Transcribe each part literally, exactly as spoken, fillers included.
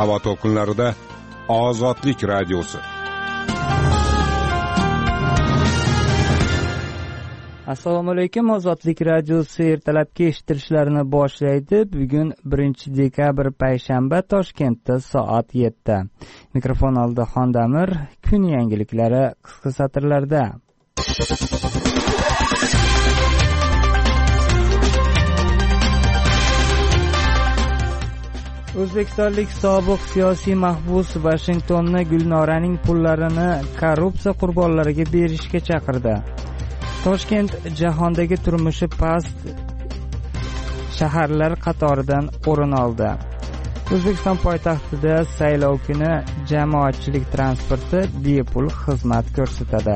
havo to'lqinlarida Ozodlik radiosi. Assalomu alaykum. Ozodlik radiosi ertalabki eshittirishlarini boshlaydi. Bugun birinchi dekabr payshanba, Toshkentda soat yetti. Mikrofon oldida Xondamir. Kun yangiliklari qisqa satrlarda. O'zbekistonlik sobiq siyosiy mahbus Vashingtonni Gulnoraning pullarini korrupsiya qurbonlariga berishga chaqirdi. Toshkent jahondagi turmushi past shaharlar qatoridan o'rin oldi. O'zbekiston poytaxtida saylov kuni jamoatchilik transporti bepul xizmat ko'rsatadi.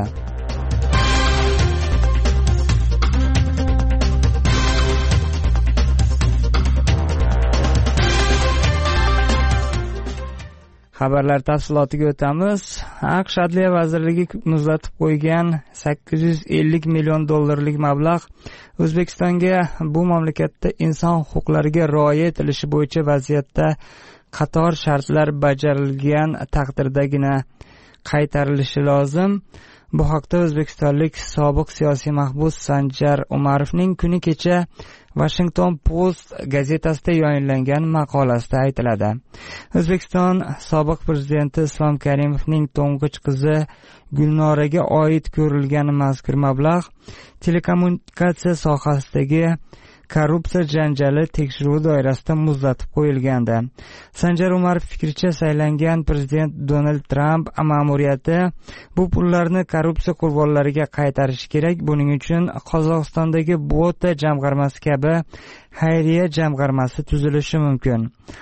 Xabarlar tafsilotiga o'tamiz. AQSh Adliya vazirligi muzlatib qo'ygan sakkiz yuz ellik million dollarlik mablag' O'zbekistonga bu mamlakatda inson huquqlariga rioya etilishi bo'yicha vaziyatda qator shartlar bajarilgan taqdirdagina qaytarilishi lozim. Bu haqda o'zbekistonlik sobiq siyosiy mahbus Sanjar Umarovning kuni kecha Washington Post gazetasida yayınlangan maqolasida aytiladi. O'zbekiston sobiq prezidenti Islom Karimovning to'ng'ich qizi Gulnoraga oid ko'rilgan mazkur mablag' telekommunikatsiya sohasidagi korrupsiya janjali tekshiruv doirasida muzlatib qo'yilgandi. Sanjar Umarov fikricha, saylangan prezident Donald Trump ma'muriyati bu pullarni korrupsiya qurbonlariga qaytarishi kerak. Buning uchun Qozog'istondagi Bota jamg'armasi kabi xayriya jamg'armasi tuzilishi mumkin.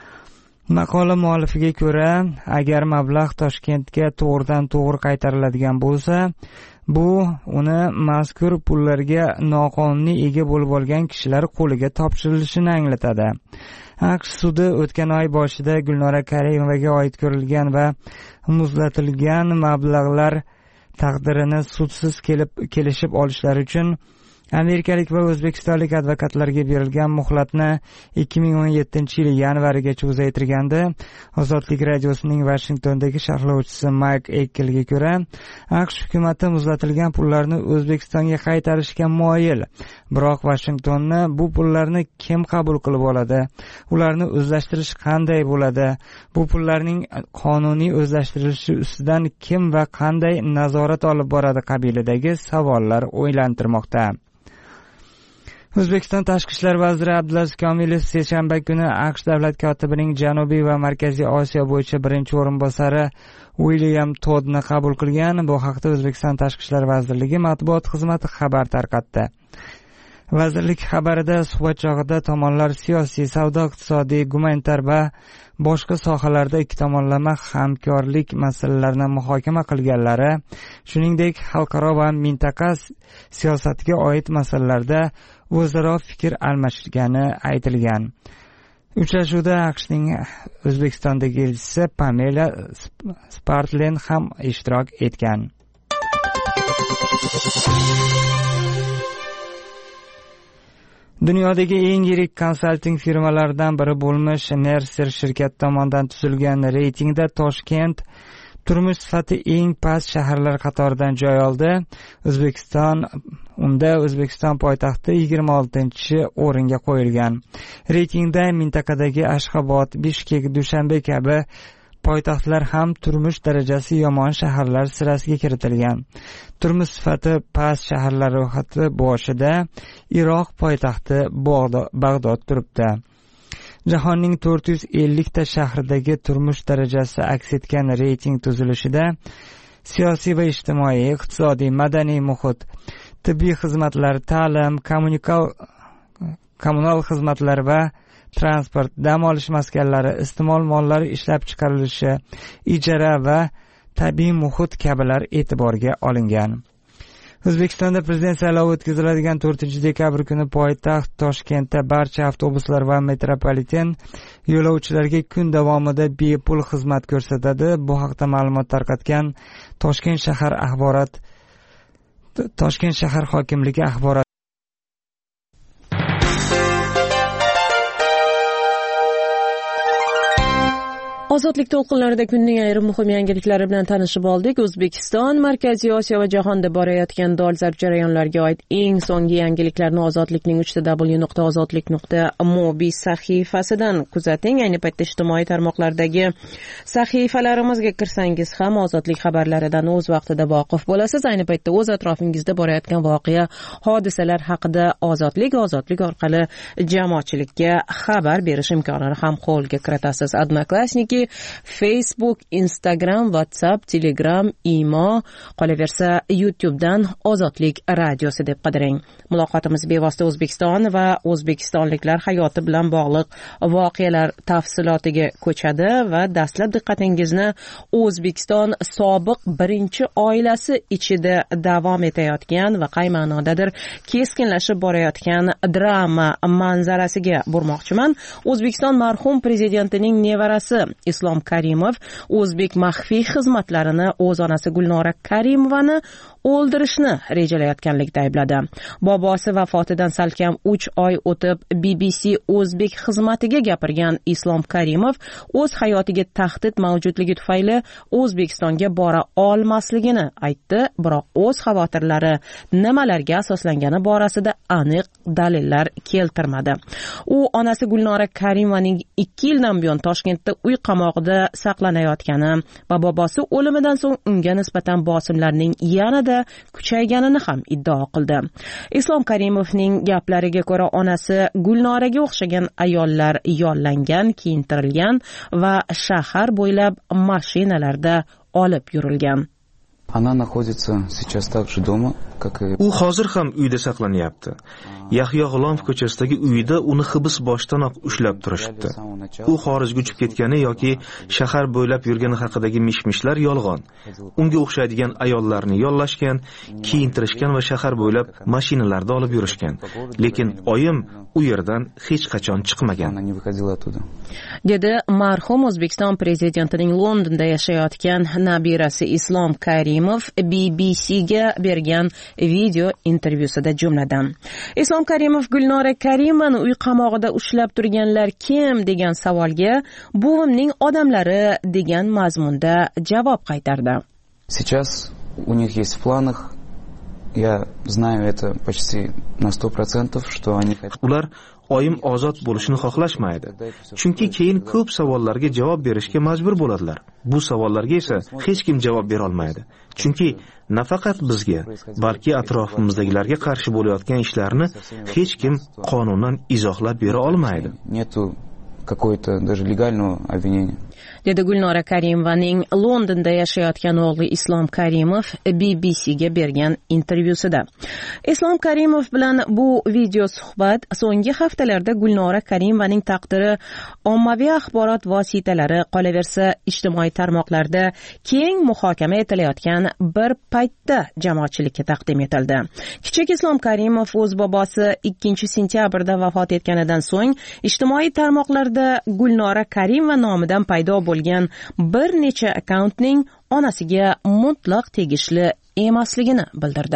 Maqola muallifiga ko'ra, agar mablag' Toshkentga to'g'ridan to'g'ri qaytariladigan bo'lsa, bu uni mazkur pullarga noqonuniy ega bo'lib olgan kishilar qo'liga topshirilishini anglatadi. AQSh sudi o'tgan oy boshida Gulnora Karimovaga oid ko'rilgan va muzlatilgan mablag'lar taqdirini sudsiz kelib kelishib olishlari uchun amerikalik va o'zbekistonlik advokatlarga berilgan muhlatni ikki ming o'n yettinchi yil yanvarigacha uzaytirgandi. Ozodlik radiosining Washingtondagi sharhlovchisi Mayk Ekkelga ko'ra, AQSh hukumati muzlatilgan pullarni O'zbekistonga qaytarishga moyil. Biroq Washingtonni bu pullarni kim qabul qilib oladi? Ularni o'zlashtirish qanday bo'ladi? Bu pullarning qonuniy o'zlashtirilishi ustidan kim va qanday nazorat olib boradi qabilidagi savollar o'ylantirmoqda. O'zbekiston Tashqi ishlar vaziri Abdulaziz Komilov seshanba kuni AQSh davlat kotibining Janubiy va Markaziy Osiyo bo'yicha birinchi o'rinbosari William Toddni qabul qilgan. Bu haqda O'zbekiston Tashqi ishlar vazirligi matbuot xizmati xabar tarqatdi. Vazirlik xabarida suhbat chog'ida tomonlar siyosiy, savdo-iqtisodiy, gumanitar va boshqa sohalarda ikki tomonlama hamkorlik masalalarini muhokama qilganlari, shuningdek xalqaro va mintaqa siyosatiga oid masalalarda o'zaro fikr almashgani aytilgan. Uchrashuvda AQShning O'zbekistondagi elchisi Pamela Spartlen ham ishtirok etgan. Dunyodagi eng yirik konsalting firmalaridan biri bo'lmish Mercer shirkati tomonidan tuzilgan reytingda Toshkent turmush sifati eng past shaharlar qatoridan joy oldi. O'zbekiston unda O'zbekiston poytaxti yigirma oltinchi o'ringa qo'yilgan. Reytingda mintaqadagi Ashxobod, Bishkek, Dushanbe kabi poytaxtlar ham turmush darajasi yomon shaharlar sirasiga kiritilgan. Turmush sifati past shaharlar ro'yxati boshida Iroq poytaxti Bag'dod turibdi. Jahonning to'rt yuz ellik ta shahridagi turmush darajasi aks etgan reyting tuzilishida siyosiy va ijtimoiy, iqtisodiy, madaniy muhit, tibbiy xizmatlar, ta'lim, kommunikal kommunal xizmatlar va transport, dam olish maskanlari, iste'mol mollari ishlab chiqarilishi, ijara va tabiiy muhit kabilar e'tiborga olingan. O'zbekistonda prezident saylovi o'tkaziladigan to'rtinchi dekabr kuni poytaxt Toshkentda barcha avtobuslar va metropoliten yo'lovchilarga kun davomida bepul xizmat ko'rsatadi. Bu haqda ma'lumot tarqatgan Toshkent shahar axborot Toshkent shahar hokimligi axborot Ozodlik to'lqinlarida kunning ayrim muhim yangiliklari bilan tanishib oldik. O'zbekiston, Markaziy Osiyo va jahonda borayotgan dolzarb jarayonlarga oid eng so'nggi yangiliklarni Ozodlikning uch w nuqta ozodlik nuqta mobi sahifasidan kuzating. Ayni paytda ijtimoiy tarmoqlardagi sahifalarimizga kirsangiz ham Ozodlik xabarlaridan o'z vaqtida voqif bo'lasiz. Ayni paytda o'z atrofingizda borayotgan voqea, hodisalar haqida Ozodlik, Ozodlik orqali jamoatchilikka xabar berish imkonini ham qo'lga kiritasiz. Odnoklassniki, Facebook, Instagram, WhatsApp, Telegram, Imo, qolaversa YouTubedan Ozodlik radiosi deb qidiring. Muloqotimiz bevosita O'zbekiston va o'zbekistonliklar hayoti bilan bog'liq voqealar tafsilotiga ko'chadi va dastlab diqqatingizni O'zbekiston sobiq birinchi oilasi ichida davom etayotgan va qay ma'nodadir keskinlashib borayotgan drama manzarasiga burmoqchiman. O'zbekiston marhum prezidentining nevarasi Islom Karimov o'zbek maxfiy xizmatlarini o'z onasi Gulnora Karimovani o'ldirishni rejalayotganlikda aybladi. Bobosi vafotidan salkam uch oy o'tib B B C o'zbek xizmatiga gapirgan Islom Karimov o'z hayotiga tahdid mavjudligi tufayli O'zbekistonga bora olmasligini aytdi, biroq o'z xavotirlari nimalarga asoslangani borasida aniq dalillar keltirmadi. U onasi Gulnora Karimovaning ikki yildan buyon Toshkentda uy qamog'ida saqlanayotgani va bobosi o'limidan so'ng unga nisbatan bosimlarning yanada kuchayganini ham iddao qildi. Islom Karimovning gaplariga ko'ra onasi Gulnoraga o'xshagan ayollar yollangan, kiyintirilgan va shahar bo'ylab mashinalarda olib yurilgan. Она находится сейчас также дома, как и... U hozir ham uyda saqlanyapti. Yahyo G'ulomov ko'chasidagi uyida uni hibs boshdanoq ushlab turishibdi. U xorijga uchib ketgani yoki shahar bo'ylab yurgani haqidagi mishmishlar yolg'on. Unga o'xshaydigan ayollarni yollashgan, kiyintirishgan va shahar bo'ylab mashinalarda olib yurishgan. Lekin oyim u yerdan hech qachon chiqmagan. Dedi marhum O'zbekiston prezidentining Londonda yashayotgan nabirasi Islom Karimov B B C'ga bergan video intervyusida jumladan. Islom Karimov Gulnora Karimovani uy qamog'ida ushlab turganlar kim degan savolga buvimning odamlari degan mazmunda javob qaytardi. Сейчас у них есть в планах, я знаю это почти на сто процентов, что они хотят. Ular oyim ozod bo'lishini xohlashmaydi. Chunki keyin ko'p savollarga javob berishga majbur bo'ladilar. Bu savollarga esa hech kim javob bera olmaydi. Chunki nafaqat bizga, balki atrofimizdagilarga qarshi bo'layotgan ishlarni hech kim qonundan izohlab bera olmaydi. Нету какой-то даже легального обвинения. Dedi Gulnora Karimovaning Londonda yashayotgan o'g'li Islom Karimov B B C'ga bergan intervyusida. Islom Karimov bilan bu video suhbat so'nggi haftalarda Gulnora Karimovaning taqdiri ommaviy axborot vositalari, qolaversa ijtimoiy tarmoqlarda keng muhokama etilayotgan bir paytda jamoatchilikka taqdim etildi. Kichik Islom Karimov o'z bobosi ikkinchi sentyabrda vafot etganidan so'ng ijtimoiy tarmoqlarda Gulnora Karimova nomidan paydo bo'lgan bir necha akkauntning onasiga mutlaq tegishli emasligini bildirdi.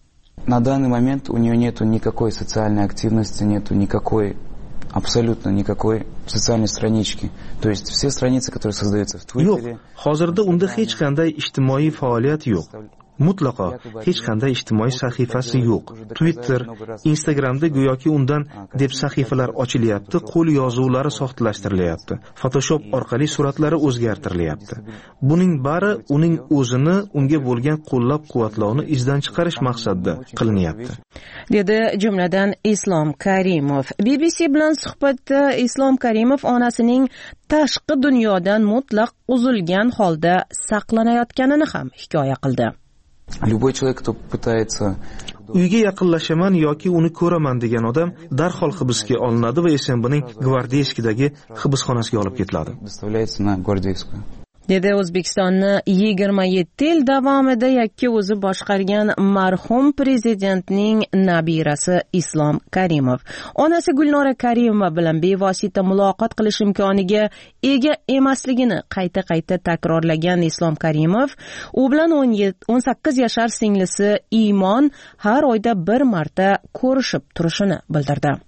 На данный момент у нее нету никакой социальной активности, нету никакой, абсолютно никакой sotsial странички. То есть все страницы, которые создаются в Твиттере. Yo'q, hozirda unda hech qanday ijtimoiy faoliyat yo'q. Mutlaqo hech qanday ijtimoiy sahifasi yo'q. Twitter, Instagramda go'yoki undan deb sahifalar ochilyapti, qo'l yozuvlari soxtalashtiryapti. Photoshop orqali suratlari o'zgartirilyapti. Buning bari uning o'zini unga bo'lgan qo'llab-quvvatlovni izdan chiqarish maqsadida qilinyapti. Dedi jumladan Islom Karimov. B B C bilan suhbatda Islom Karimov onasining tashqi dunyodan mutlaq uzilgan holda saqlanayotganini ham hikoya qildi. Любой человек, кто пытается Uyga yaqinlashaman yoki uni ko'raman degan odam darhol hibsga olinadi va Esenbining Gvardeyskidagi hibsxonasiga olib ketiladi. Доставляется на Гвардейскую. Dedi O'zbekistonni yigirma yetti yil davomida yakka o'zi boshqargan marhum prezidentning nabirasi Islom Karimov. Onasi Gulnora Karimova bilan bevosita muloqot qilish imkoniga ega emasligini qayta-qayta takrorlagan Islom Karimov, u bilan o'n sakkiz yashar singlisi Iymon har oyda bir marta ko'rishib turishini bildirdi.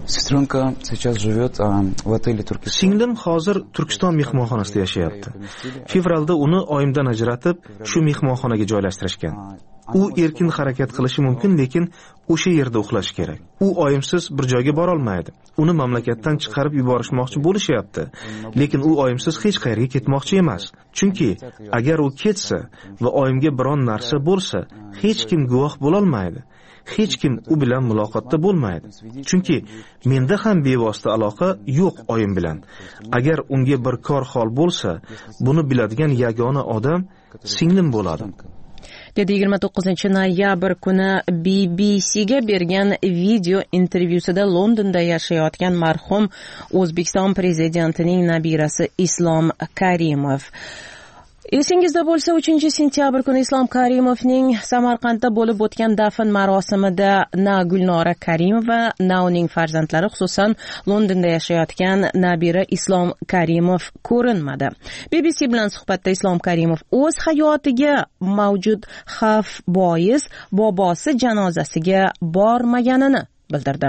Сестренка сейчас живет в отеле Turkiston. Singlim hozir Turkiston mehmonxonasida yashayapti. Fevralda uni oyimdan ajratib, shu mehmonxonaga joylashtirishgan. U erkin harakat qilishi mumkin, lekin o'sha yerda uxlashi kerak. U oyimsiz bir joyga bora olmaydi. Uni mamlakatdan chiqarib yuborishmoqchi bo'lishyapti, lekin u oyimsiz hech qayerga ketmoqchi emas. Chunki agar u ketsa va oyimga biron narsa bo'lsa, hech kim guvoh bo'la olmaydi. Hech kim u bilan muloqotda bo'lmaydi. Chunki menda ham bevosita aloqa yo'q oyim bilan. Agar unga bir kor hol bo'lsa, buni biladigan yagona odam singlim bo'ladi. dedi yigirma to'qqizinchi noyabr kuni B B C ga bergan video intervyusida Londonda yashayotgan marhum O'zbekiston prezidentining nabirasi Islom Karimov. Esingizda bo'lsa, uchinchi sentyabr kuni Islom Karimovning Samarqandda bo'lib o'tgan dafn marosimida na Gulnora Karimova, na uning farzandlari, xususan Londonda yashayotgan nabira Islom Karimov ko'rinmadi. B B C bilan suhbatda Islom Karimov o'z hayotiga mavjud xavf bois bobosi janozasiga bormaganini bildirdi.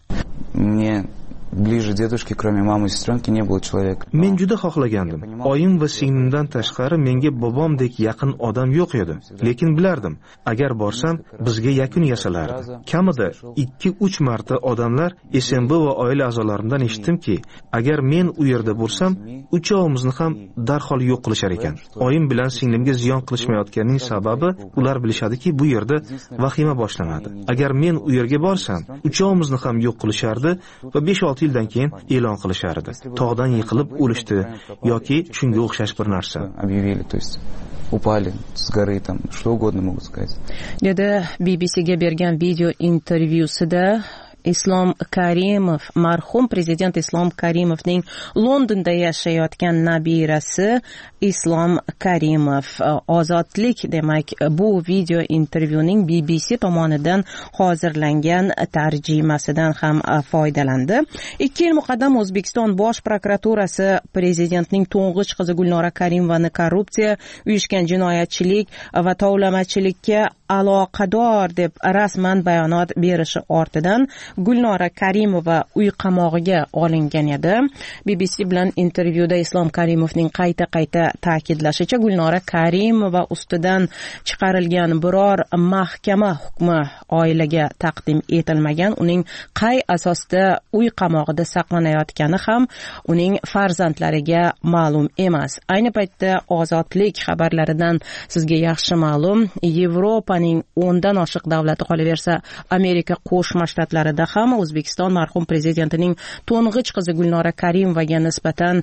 Мне ближе дедушки, кроме мамы и сестренки, не было человека. Men juda xohlagandim. Oyim va singlimdan tashqari menga bobomdek yaqin odam yo'q edi. Lekin bilardim, agar borsam bizga yakun yasalardi. Kamida ikki uch marta odamlar S M B va oila a'zolarimdan eshitdimki, agar men u yerda bo'lsam, uchovimizni ham darhol yo'q qilishar ekan. Oyim bilan singlimga ziyon qilishmayotganining sababi ular bilishadiki, bu yerda vahima boshlanadi. Agar men u yerga borsam, uchovimizni ham yo'q qilishardi va besh olti yildan keyin e'lon qilishardi. Tog'dan yiqilib o'lishdi yoki shunga o'xshash bir narsa. Объявили, то есть упали с горы, там что угодно могут сказать. dedi B B C ga bergan video intervyusida Islom Karimov, marhum prezident Islom Karimovning Londonda yashayotgan nabirasi Islom Karimov. Ozodlik, demak, bu video intervyuning B B C tomonidan hozirlangan tarjimasidan ham foydalandi. ikki yil muqaddam O'zbekiston Bosh prokuraturasi prezidentning to'ng'ich qizi Gulnora Karimovani korrupsiya, uyushgan jinoyatchilik va tovlamachilikka aloqador deb rasman bayonot berishi ortidan Gulnora Karimova uy qamog'iga olingan edi. B B C bilan intervyuda Islom Karimovning qayta-qayta ta'kidlashicha, Gulnora Karimova ustidan chiqarilgan biror mahkama hukmi oilaga taqdim etilmagan. Uning qay asosda uy qamog'ida saqlanayotgani ham uning farzandlariga ma'lum emas. Ayni paytda Ozodlik xabarlaridan sizga yaxshi ma'lum, Yevropaning o'ndan oshiq davlati, qolaversa Amerika Qo'shma Shtatlarida ham O'zbekiston marhum prezidentining to'ng'ich qizi Gulnora Karimovaga nisbatan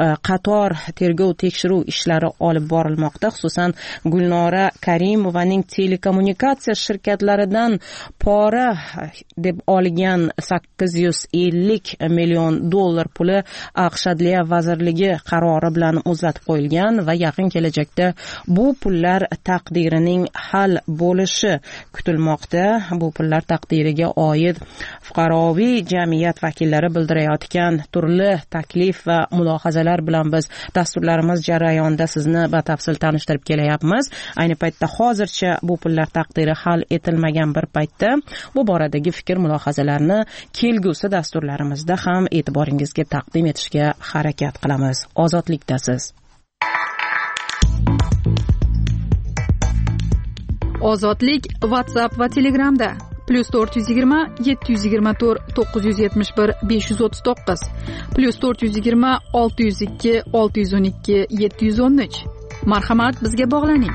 qator tergov tekshiruv ishlari olib borilmoqda. Xususan, Gulnora Karimovaning telekommunikatsiya shirkatlaridan pora deb olgan sakkiz yuz ellik million dollar puli AQSh Adliya vazirligi qarori bilan muzlatib qo'yilgan va yaqin kelajakda bu pullar taqdirining hal bo'lishi kutilmoqda. Bu pullar taqdiriga oid fuqaroviy jamiyat vakillari bildirayotgan turli taklif va mulohazalar bilan biz dasturlarimiz jarayonida sizni batafsil tanishtirib kelyapmiz. Ayni paytda hozircha bu pullar taqdiri hal etilmagan bir paytda bu boradagi fikr mulohazalarni kelgusi dasturlarimizda ham e'tiboringizga taqdim etishga harakat qilamiz. Ozodlikdasiz. Ozodlik WhatsApp va Telegramda plus to'rt yuz yigirma yetti yuz yigirma to'rt to'qqiz yuz yetmish bir besh yuz o'ttiz to'qqiz plus to'rt yuz yigirma olti yuz ikki olti yuz o'n ikki yetti yuz o'n uch. Marhamat, bizga bog'laning.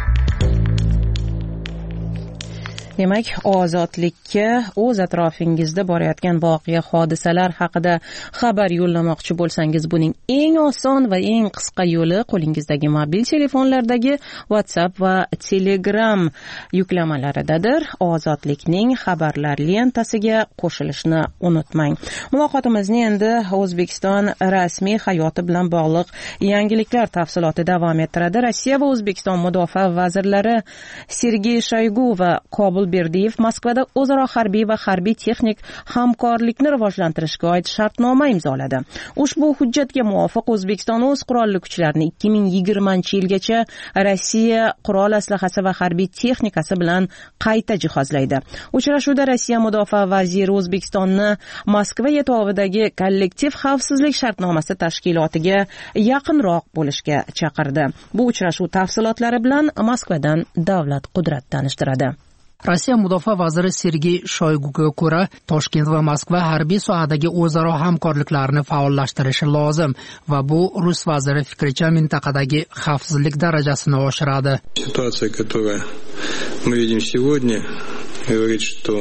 Demak, ozodlikka o'z atrofingizda borayotgan voqea hodisalar haqida xabar yo'llamoqchi bo'lsangiz, buning eng oson va eng qisqa yo'li qo'lingizdagi mobil telefonlardagi WhatsApp va Telegram yuklamalardadir. Ozodlikning xabarlar lentasiga qo'shilishni unutmang. Muloqotimizni endi O'zbekiston rasmiy hayoti bilan bog'liq yangiliklar tafsiloti davom ettiradi. Rossiya va O'zbekiston mudofaa vazirlari Sergey Shoygu va Kobul Qobulberdiyev Moskvada o'zaro harbiy va harbiy texnik hamkorlikni rivojlantirishga oid shartnoma imzoladi. Ushbu hujjatga muvofiq O'zbekiston o'z qurolli kuchlarini ikki ming yigirmanchi yilgacha Rossiya qurol aslahasi va harbiy texnikasi bilan qayta jihozlaydi. Uchrashuvda Rossiya mudofaa vaziri O'zbekistonni Moskva yetog'idagi kollektiv xavfsizlik shartnomasi tashkilotiga yaqinroq bo'lishga chaqirdi. Bu uchrashuv tafsilotlari bilan Moskvadan Davlat Qudrat tanishtiradi. Rossiya mudofaa vaziri Sergey Shoyguga ko'ra, Toshkent va Moskva harbiy sohadagi o'zaro hamkorliklarni faollashtirishi lozim va bu rus vaziri fikricha mintaqadagi xavfsizlik darajasini oshiradi. Situatsiya, которая мы видим сегодня, говорит, что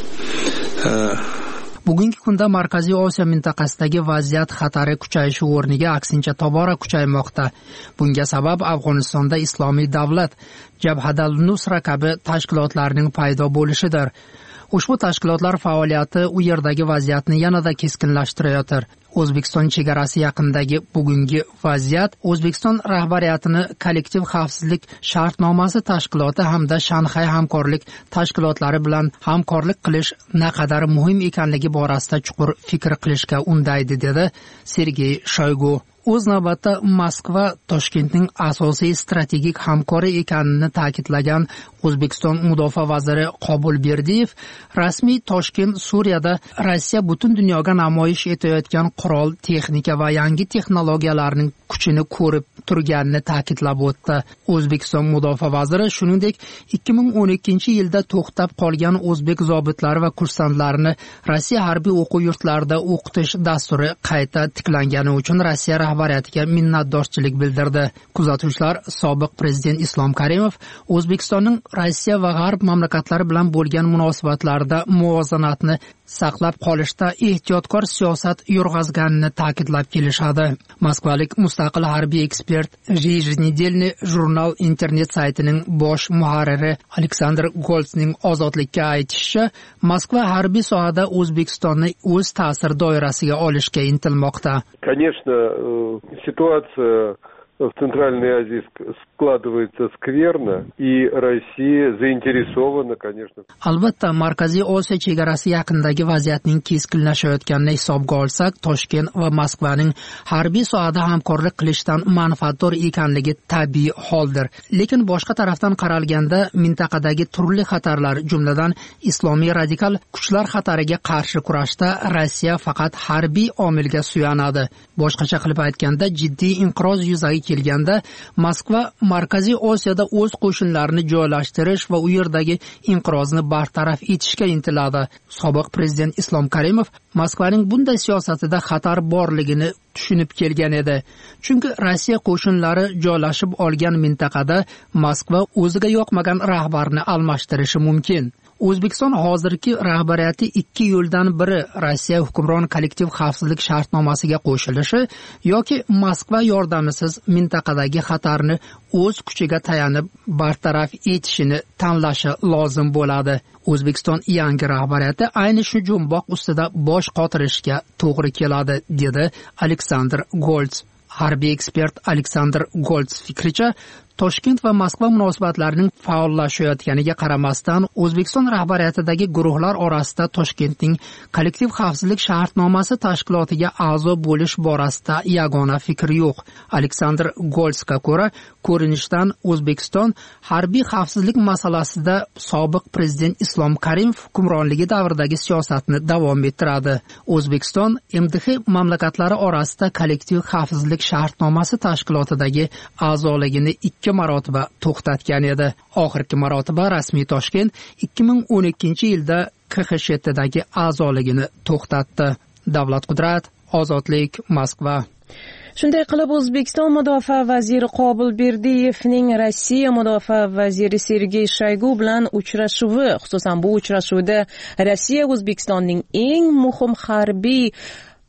bugungi kunda Markaziy Osiyo mintaqasidagi vaziyat xatari kuchayishi o'rniga aksincha tobora kuchaymoqda. Bunga sabab Afg'onistonda Islomiy davlat, Jabhat al-Nusra kabi tashkilotlarning paydo bo'lishidir. Ushbu tashkilotlar faoliyati u yerdagi vaziyatni yanada keskinlashtirayotir. O'zbekiston chegarasi yaqinidagi bugungi vaziyat O'zbekiston rahbariyatini kollektiv xavfsizlik shartnomasi tashkiloti hamda Shanxay hamkorlik tashkilotlari bilan hamkorlik qilish naqadar muhim ekanligi borasida chuqur fikr qilishga undaydi, dedi Sergey Shoygu. O'z navbatda Moskva Toshkentning asosiy strategik hamkori ekanini ta'kidlagan O'zbekiston mudofaa vaziri Qobulberdiyev rasmiy Toshkent Suriyada Rossiya butun dunyoga namoyish etayotgan qurol, texnika va yangi texnologiyalarning kuchini ko'rib turganini ta'kidlab o'tdi. O'zbekiston mudofaa vaziri shuningdek ikki ming o'n ikkinchi yilda to'xtab qolgan o'zbek zobitlari va kursantlarini Rossiya harbiy o'quv yurtlarida o'qitish dasturi qayta tiklangani uchun Rossiya rahbariyatiga minnatdorchilik bildirdi. Kuzatuvchilar sobiq prezident Islom Karimov O'zbekistonning Rossiya va G'arb mamlakatlari bilan bo'lgan munosabatlarda muvozanatni saqlab qolishda ehtiyotkor siyosat yurg'azganini ta'kidlab kelishadi. Moskvalik mustaqil harbiy ekspert Ejnedelniy jurnal internet saytining bosh muharriri Aleksandr Goltsning Ozodlikka aytishicha, Moskva harbiy sohada O'zbekistonni o'z ta'sir doirasiga olishga intilmoqda. Конечно, ситуация в Центральной Азии складывается скверно, и Россия заинтересована, конечно. Albatta, Markaziy Osiyo chegarasi yaqinidagi vaziyatning keskinlashayotganini hisobga olsak, Toshkent va Moskvaning harbiy sohada hamkorlik qilishdan manfaatdor ekanligi tabiiy holdir. Lekin boshqa tarafdan qaralganda, mintaqadagi turli xatarlar, jumladan islomiy radikal kuchlar xatariga qarshi kurashda Rossiya faqat harbiy omilga suyanadi. Boshqacha qilib aytganda, jiddiy inqiroz yuzaga kelganda Moskva Markaziy Osiyoda o'z qo'shinlarini joylashtirish va u yerdagi inqirozni bartaraf etishga intiladi. Sobiq prezident Islom Karimov Moskvaning bunday siyosatida xatar borligini tushunib kelgan edi. Chunki Rossiya qo'shinlari joylashib olgan mintaqada Moskva o'ziga yoqmagan rahbarni almashtirishi mumkin. O'zbekiston hozirgi rahbariyati ikki yo'ldan biri Rossiya hukmron kollektiv xavfsizlik shartnomasiga qo'shilishi yoki Moskva yordamisiz mintaqadagi xatarni o'z kuchiga tayanib bartaraf etishini tanlashi lozim bo'ladi. O'zbekiston yangi rahbariyati ayni shu jumboq ustida bosh qotirishga to'g'ri keladi, dedi Aleksandr Golts. Harbiy ekspert Aleksandr Golts fikricha, Toshkent va Moskva munosabatlarining faollashayotganiga qaramasdan, O'zbekiston rahbariyatidagi guruhlar orasida Toshkentning kollektiv xavfsizlik shartnomasi tashkilotiga a'zo bo'lish borasida yagona fikr yo'q. Aleksandr Goltsga ko'ra, ko'rinishdan O'zbekiston harbiy xavfsizlik masalasida sobiq prezident Islom Karimov hukmronligi davridagi siyosatni davom ettiradi. O'zbekiston M D H mamlakatlari orasida kollektiv xavfsizlik shartnomasi tashkilotidagi a'zoligini ikki marotaba to'xtatgan edi. Oxirgi marotaba rasmiy Toshkent ikki ming o'n ikkinchi yilda K X S H dagi a'zoligini to'xtatdi. Davlat Qudrat, Ozodlik, Moskva. Shunday qilib, O'zbekiston mudofaa vaziri Qobulberdiyevning Rossiya mudofaa vaziri Sergey Shoygu bilan uchrashuvi, xususan bu uchrashuvda Rossiya O'zbekistonning eng muhim harbiy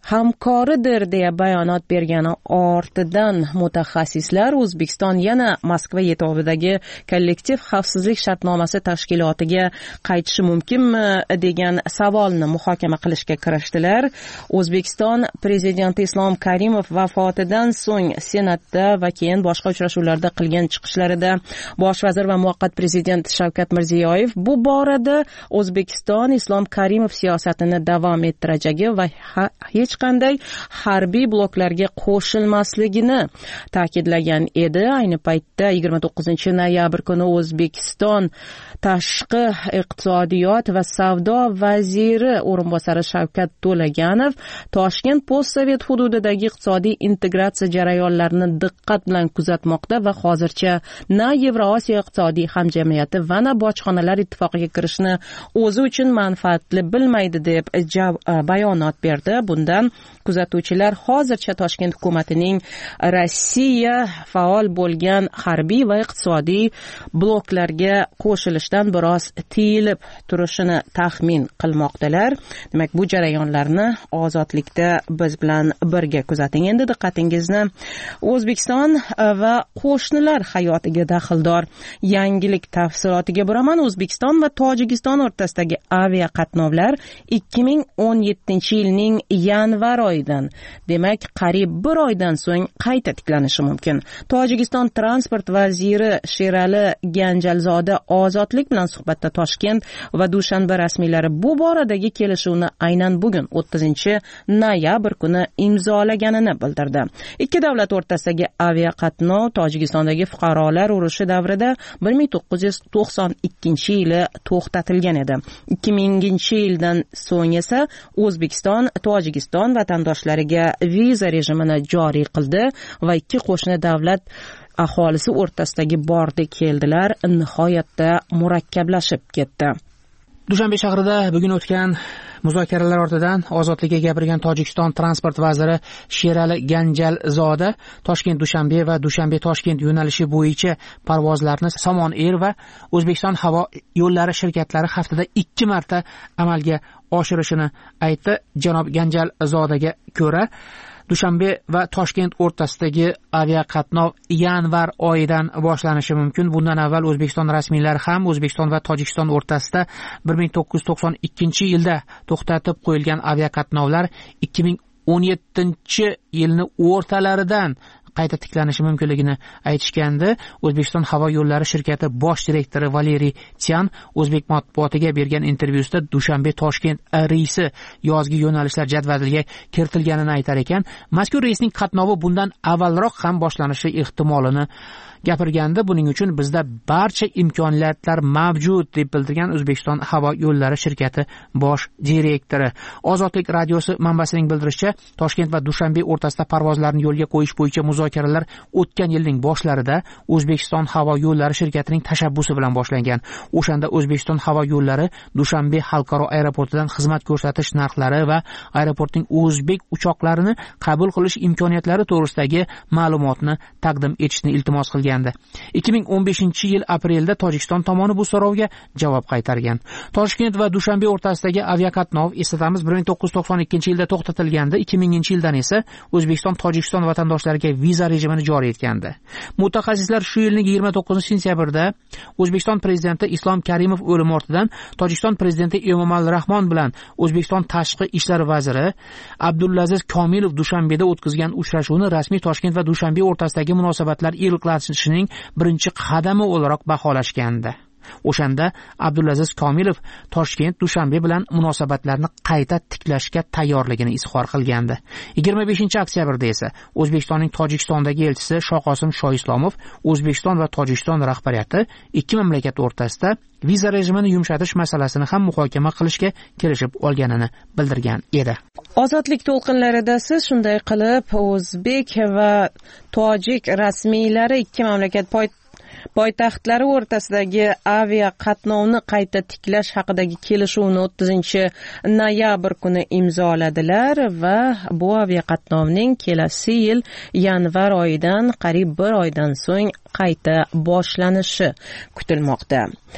hamkoridir deya bayonot bergani ortidan mutaxassislar O'zbekiston yana Moskva yetovidagi kollektiv xavfsizlik shartnomasi tashkilotiga qaytishi mumkinmi degan savolni muhokama qilishga kirishdilar. O'zbekiston prezidenti Islom Karimov vafotidan so'ng Senatda va keyin boshqa uchrashuvlarda qilgan chiqishlarida bosh vazir va muvaqqat prezident Shavkat Mirziyoyev bu borada O'zbekiston Islom Karimov siyosatini davom ettirajagi va hech qanday harbiy bloklarga qo'shilmasligini ta'kidlagan edi. Ayni paytda yigirma to'qqizinchi noyabr kuni O'zbekiston tashqi iqtisodiyot va savdo vaziri o'rinbosari Shavkat To'laganov Toshkent postsovet hududidagi iqtisodiy integratsiya jarayonlarini diqqat bilan kuzatmoqda va hozircha na Yevrosiyo iqtisodiy hamjamiyati va na bojxonalar ittifoqiga kirishni o'zi uchun manfaatli bilmaydi deb bayonot berdi. Bundan kuzatuvchilar hozircha Toshkent hukumatining Rossiya faol bo'lgan harbiy va iqtisodiy bloklarga qo'shilishdan biroz tiyilib turishini taxmin qilmoqdalar. Demak, bu jarayonlarni ozodlikda biz bilan birga kuzating. Endi diqqatingizni O'zbekiston va qo'shnilar hayotiga daxldor yangilik tafsilotiga buraman. O'zbekiston va Tojikiston o'rtasidagi avia qatnovlar ikki ming o'n yettinchi yilning yanvar oyidan, demak qariyb bir oydan so'ng qayta tiklanishi mumkin. Tojikiston transport vaziri Sherali Ganjalzoda ozodlik bilan suhbatda Toshkent va Dushanba rasmiylari bu boradagi kelishuvni aynan bugun o'ttizinchi noyabr kuni imzolaganini bildirdi. Ikki davlat o'rtasidagi avia qatnov Tojikistondagi fuqarolar urushi davrida bir ming to'qqiz yuz to'qson ikkinchi yili to'xtatilgan edi. ikki minginchi yildan so'ng esa O'zbekiston Tojikiston vatandoshlariga viza rejimini joriy qildi va ikki qo'shni davlat aholisi o'rtasidagi bordi keldilar nihoyatda murakkablashib ketdi. Dushanbe shahrida bugun o'tgan muzokaralar ortidan ozodlikka gapirgan Tojikiston transport vaziri Sherali Ganjalzoda Toshkent Dushanbe va Dushanbe Toshkent yo'nalishi bo'yicha parvozlarni Somon Air va O'zbekiston havo yo'llari shirkatlari haftada ikki marta amalga oshirishini aytdi. Janob Ganjalzodaga ko'ra Dushanbe va Toshkent o'rtasidagi aviaqatnov yanvar oyidan boshlanishi mumkin. Bundan avval O'zbekiston rasmiylari ham O'zbekiston va Tojikiston o'rtasida bir ming to'qqiz yuz to'qson ikkinchi yilda to'xtatib qo'yilgan aviaqatnovlar ikki ming o'n yettinchi yilni o'rtalaridan qayta tiklanishi mumkinligini aytishgandi. O'zbekiston havo yo'llari shirkati bosh direktori Valeriy Tyan o'zbek matbuotiga bergan intervyusida Dushanbe Toshkent reysi yozgi yo'nalishlar jadvaliga kiritilganini aytar ekan. Mazkur reysning qatnovi bundan avvalroq ham boshlanishi ehtimolini gapirgandi. Buning uchun bizda barcha imkoniyatlar mavjud deb bildirgan O'zbekiston havo yo'llari shirkati bosh direktori. Ozodlik radiosi manbasining bildirishicha, Toshkent va Dushanbe o'rtasida parvozlarni yo'lga qo'yish bo'yicha muzokaralar o'tgan yilning boshlarida O'zbekiston havo yo'llari shirkatining tashabbusi bilan boshlangan. O'shanda O'zbekiston havo yo'llari Dushanbe xalqaro aeroportidan xizmat ko'rsatish narxlari va aeroportning o'zbek uchoqlarini qabul qilish imkoniyatlari to'g'risidagi ma'lumotni taqdim etishni iltimos qilgan. ikki ming o'n beshinchi yil aprelda Tojikiston tomoni bu so'rovga javob qaytargan. Toshkent va Dushanbe o'rtasidagi aviaqatnov eslatamiz bir ming to'qqiz yuz to'qson ikkinchi yilda to'xtatilgandi. ikki minginchi yildan esa O'zbekiston Tojikiston vatandoshlariga viza rejimini joriy etgandi. Mutaxassislar shu yilning yigirma to'qqizinchi sentyabrda O'zbekiston prezidenti Islom Karimov o'limi ortidan Tojikiston prezidenti Emomali Rahmon bilan O'zbekiston tashqi ishlar vaziri Abdulaziz Komilov Dushanbeda o'tkazgan uchrashuvni rasmiy Toshkent va Dushanbe o'rtasidagi munosabatlar iliqlanishining birinchi qadami o'laroq baholashgandi. O'shanda Abdulaziz Komilov Toshkent Dushanbe bilan munosabatlarni qayta tiklashga tayyorligini izhor qilgandi. yigirma beshinchi oktyabrda esa O'zbekistonning Tojikistondagi elchisi Shoqosim Shoislomov O'zbekiston va Tojikiston rahbariyati ikki mamlakat o'rtasida viza rejimini yumshatish masalasini ham muhokama qilishga kelishib olganini bildirgan edi. Ozodlik to'lqinlarida siz shunday qilib o'zbek va tojik rasmiylari ikki mamlakat poy poytaxtlari o'rtasidagi avia qatnovni qayta tiklash haqidagi kelishuvni o'ttizinchi noyabr kuni imzoladilar va bu avia qatnovning kelasi yil yanvar oyidan qariyb bir oydan so'ng qayta boshlanishi kutilmoqda.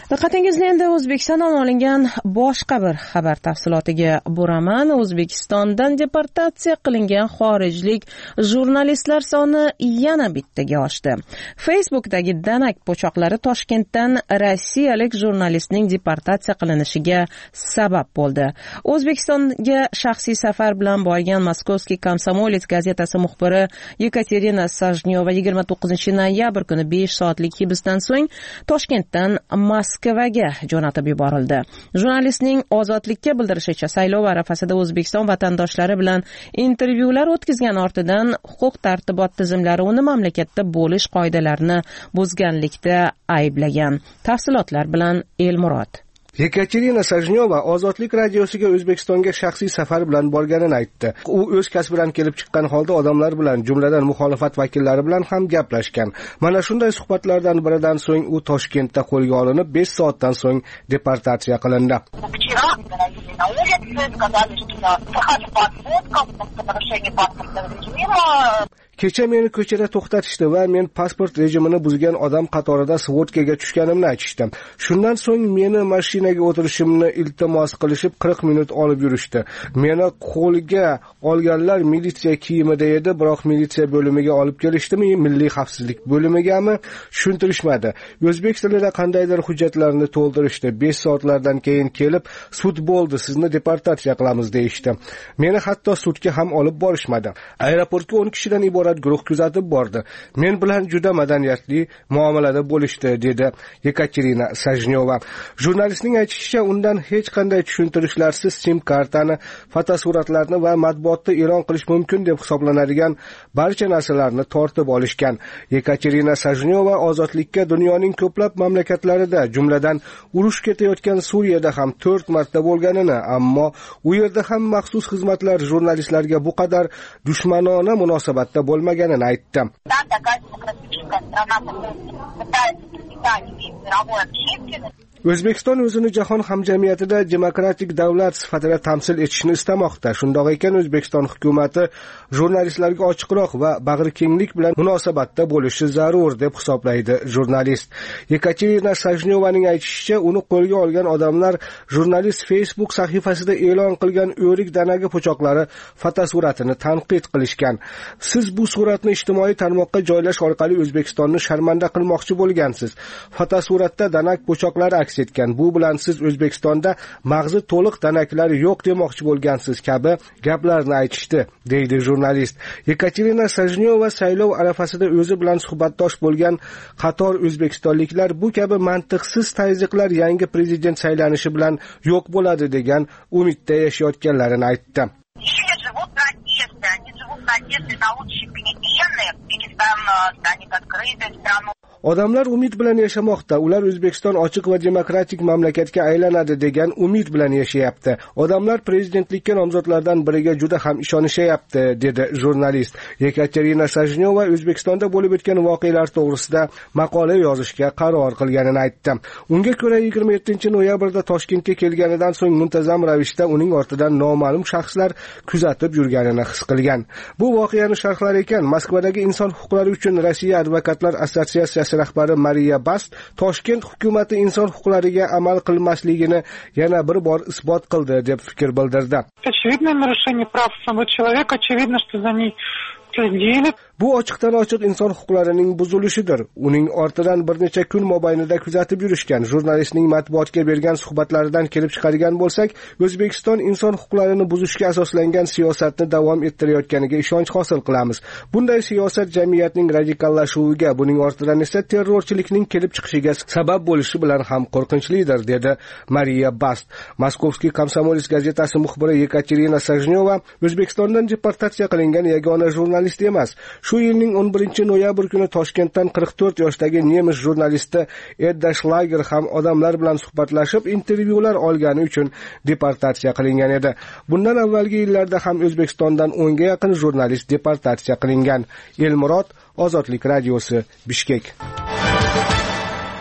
Diqqatingizni endi O'zbekistondan olingan boshqa bir xabar tafsilotiga buraman. O'zbekistondan deportatsiya qilingan xorijlik jurnalistlar soni yana bittaga oshdi. Facebookdagi danak po'choqlari Toshkentdan rossiyalik jurnalistning deportatsiya qilinishiga sabab bo'ldi. O'zbekistonga shaxsiy safar bilan borgan Moskovskiy Komsomolets gazetasi muxbiri Yekaterina Sajnyova yigirma to'qqizinchi noyabr kuni besh soatlik hibsdan so'ng Toshkentdan Moskvaga jo'natib yuborildi. Jurnalistning ozodlikka bildirishicha, saylov arafasida O'zbekiston vatandoshlari bilan intervyular o'tkazgan ortidan huquq tartibot tizimlari uni mamlakatda bo'lish qoidalarini buzganlikda ayblagan. Tafsilotlar bilan Elmurod. Yekaterina Sajnyova Ozodlik radiosiga O'zbekistonga shaxsiy safar bilan borganini aytdi. U o'z kasbidan kelib chiqqan holda odamlar bilan, jumladan muxolifat vakillari bilan ham gaplashgan. Mana shunday suhbatlardan biridan so'ng u Toshkentda qo'lga olinib, besh soatdan so'ng deportatsiya qilindi. Kecha meni ko'chada to'xtatishdi va men pasport rejimini buzgan odam qatorida svodkaga tushganimni aytishdi. Shundan so'ng meni mashinaga o'tirishimni iltimos qilishib qirq minut olib yurishdi. Meni qo'lga olganlar militsiya kiyimida edi, biroq militsiya bo'limiga olib kelishdimi, milliy xavfsizlik bo'limigami tushuntirishmadi. O'zbek tilida qandaydir hujjatlarni to'ldirishdi. besh soatlardan keyin kelib, sud bo'ldi, sizni deportatsiya qilamiz deyishdi. Meni hatto sudga ham olib borishmadi. Aeroportga o'n kishidan iborat guruh kuzatib bordi. Men bilan juda madaniyatli muomalada bo'lishdi, dedi Yekaterina Sajnyova. Jurnalistning aytishicha, undan hech qanday tushuntirishlarsiz sim kartani, fotosuratlarni va matbuotda e'lon qilish mumkin deb hisoblanadigan barcha narsalarni tortib olishgan. Yekaterina Sajnyova ozodlikka dunyoning ko'plab mamlakatlarida, jumladan urush ketayotgan Suriyada ham to'rt marta bo'lganini, ammo u yerda ham maxsus xizmatlar jurnalistlarga bu qadar dushmanona munosabatda bo'lmaganini aytdi. O'zbekiston o'zini jahon hamjamiyatida demokratik davlat sifatida tamsil etishni istamoqda. Shundoq ekan, O'zbekiston hukumatı jurnalistlarga ochiqroq va bag'rikenglik bilan munosabatda bo'lishi zarur deb hisoblaydi jurnalist. Yekaterina Sajnyovaning aytishicha, uni qo'lga olgan odamlar jurnalist Facebook sahifasida e'lon qilgan o'rik danagi po'choqlari fotosuratini tanqid qilishgan. Siz bu suratni ijtimoiy tarmoqqa joylash orqali O'zbekistonni sharmanda qilmoqchi bo'lgansiz. Fotosuratda danak po'choqlari etgan. Bu bilan siz O'zbekistonda mag'zi to'liq danaklar yo'q demoqchi bo'lgansiz kabi gaplarni aytishdi, deydi jurnalist. Yekaterina Sajnyova saylov arafasida o'zi bilan suhbatdosh bo'lgan qator o'zbekistonliklar bu kabi mantiqsiz tazyiqlar yangi prezident saylanishi bilan yo'q bo'ladi degan umidda yashayotganlarini aytdi. Odamlar umid bilan yashamoqda. Ular O'zbekiston ochiq va demokratik mamlakatga aylanadi degan umid bilan yashayapti. Odamlar prezidentlikka nomzodlardan biriga juda ham ishonishayapti, dedi jurnalist. Yekaterina Sajnyova O'zbekistonda bo'lib o'tgan voqealar to'g'risida maqola yozishga qaror qilganini aytdi. Unga ko'ra yigirma yettinchi noyabrda Toshkentga kelganidan so'ng muntazam ravishda uning ortidan noma'lum shaxslar kuzatib yurganini his qilgan. Bu voqeani sharhlar ekan Moskvadagi inson huquqlari uchun Rossiya advokatlar assotsiatsiyasi rahbari Mariya Bast Toshkent hukumati inson huquqlariga amal qilmasligini yana bir bor isbot qildi deb fikr bildirdi. Очевидное нарушение прав самого человека, очевидно, что за ней следили. Bu ochiqdan ochiq inson huquqlarining buzilishidir. Uning ortidan bir necha kun mobaynida kuzatib yurishgan. Jurnalistning matbuotga bergan suhbatlaridan kelib chiqadigan bo'lsak, O'zbekiston inson huquqlarini buzishga asoslangan siyosatni davom ettirayotganiga ishonch hosil qilamiz. Bunday siyosat jamiyatning radikallashuviga, buning ortidan esa terrorchilikning kelib chiqishiga sabab bo'lishi bilan ham qo'rqinchlidir, dedi Mariya Bast. Moskovskiy Komsomolets gazetasi muxbiri Yekaterina Sajnyova O'zbekistondan deportatsiya qilingan yagona jurnalist emas. Shu yilning o'n birinchi noyabr kuni Toshkentdan qirq to'rt yoshdagi nemis jurnalisti Edda Schlager ham odamlar bilan suhbatlashib, intervyular olgani uchun deportatsiya qilingan edi. Bundan avvalgi yillarda ham O'zbekistondan o'nga yaqin jurnalist deportatsiya qilingan. Elmurod, Ozodlik radiosi, Bishkek.